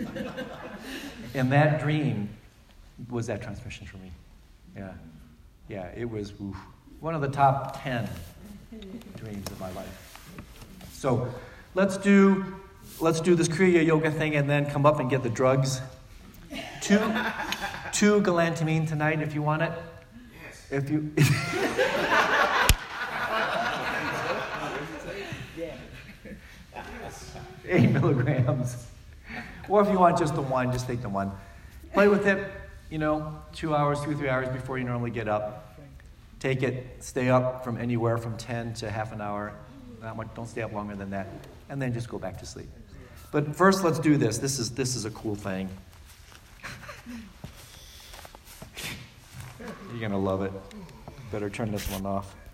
And that dream was that transmission for me. Yeah. Yeah, it was oof, one of the top ten dreams of my life. So let's do let's do this Kriya Yoga thing and then come up and get the drugs. Two, two galantamine tonight if you want it. Yes. If you Eight milligrams. Or if you want just the one, just take the one. Play with it, you know, two hours, two, three hours before you normally get up. Take it, stay up from anywhere from ten to half an hour. Not much, don't stay up longer than that. And then just go back to sleep. But first, let's do this. This is, this is a cool thing. You're going to love it. Better turn this one off.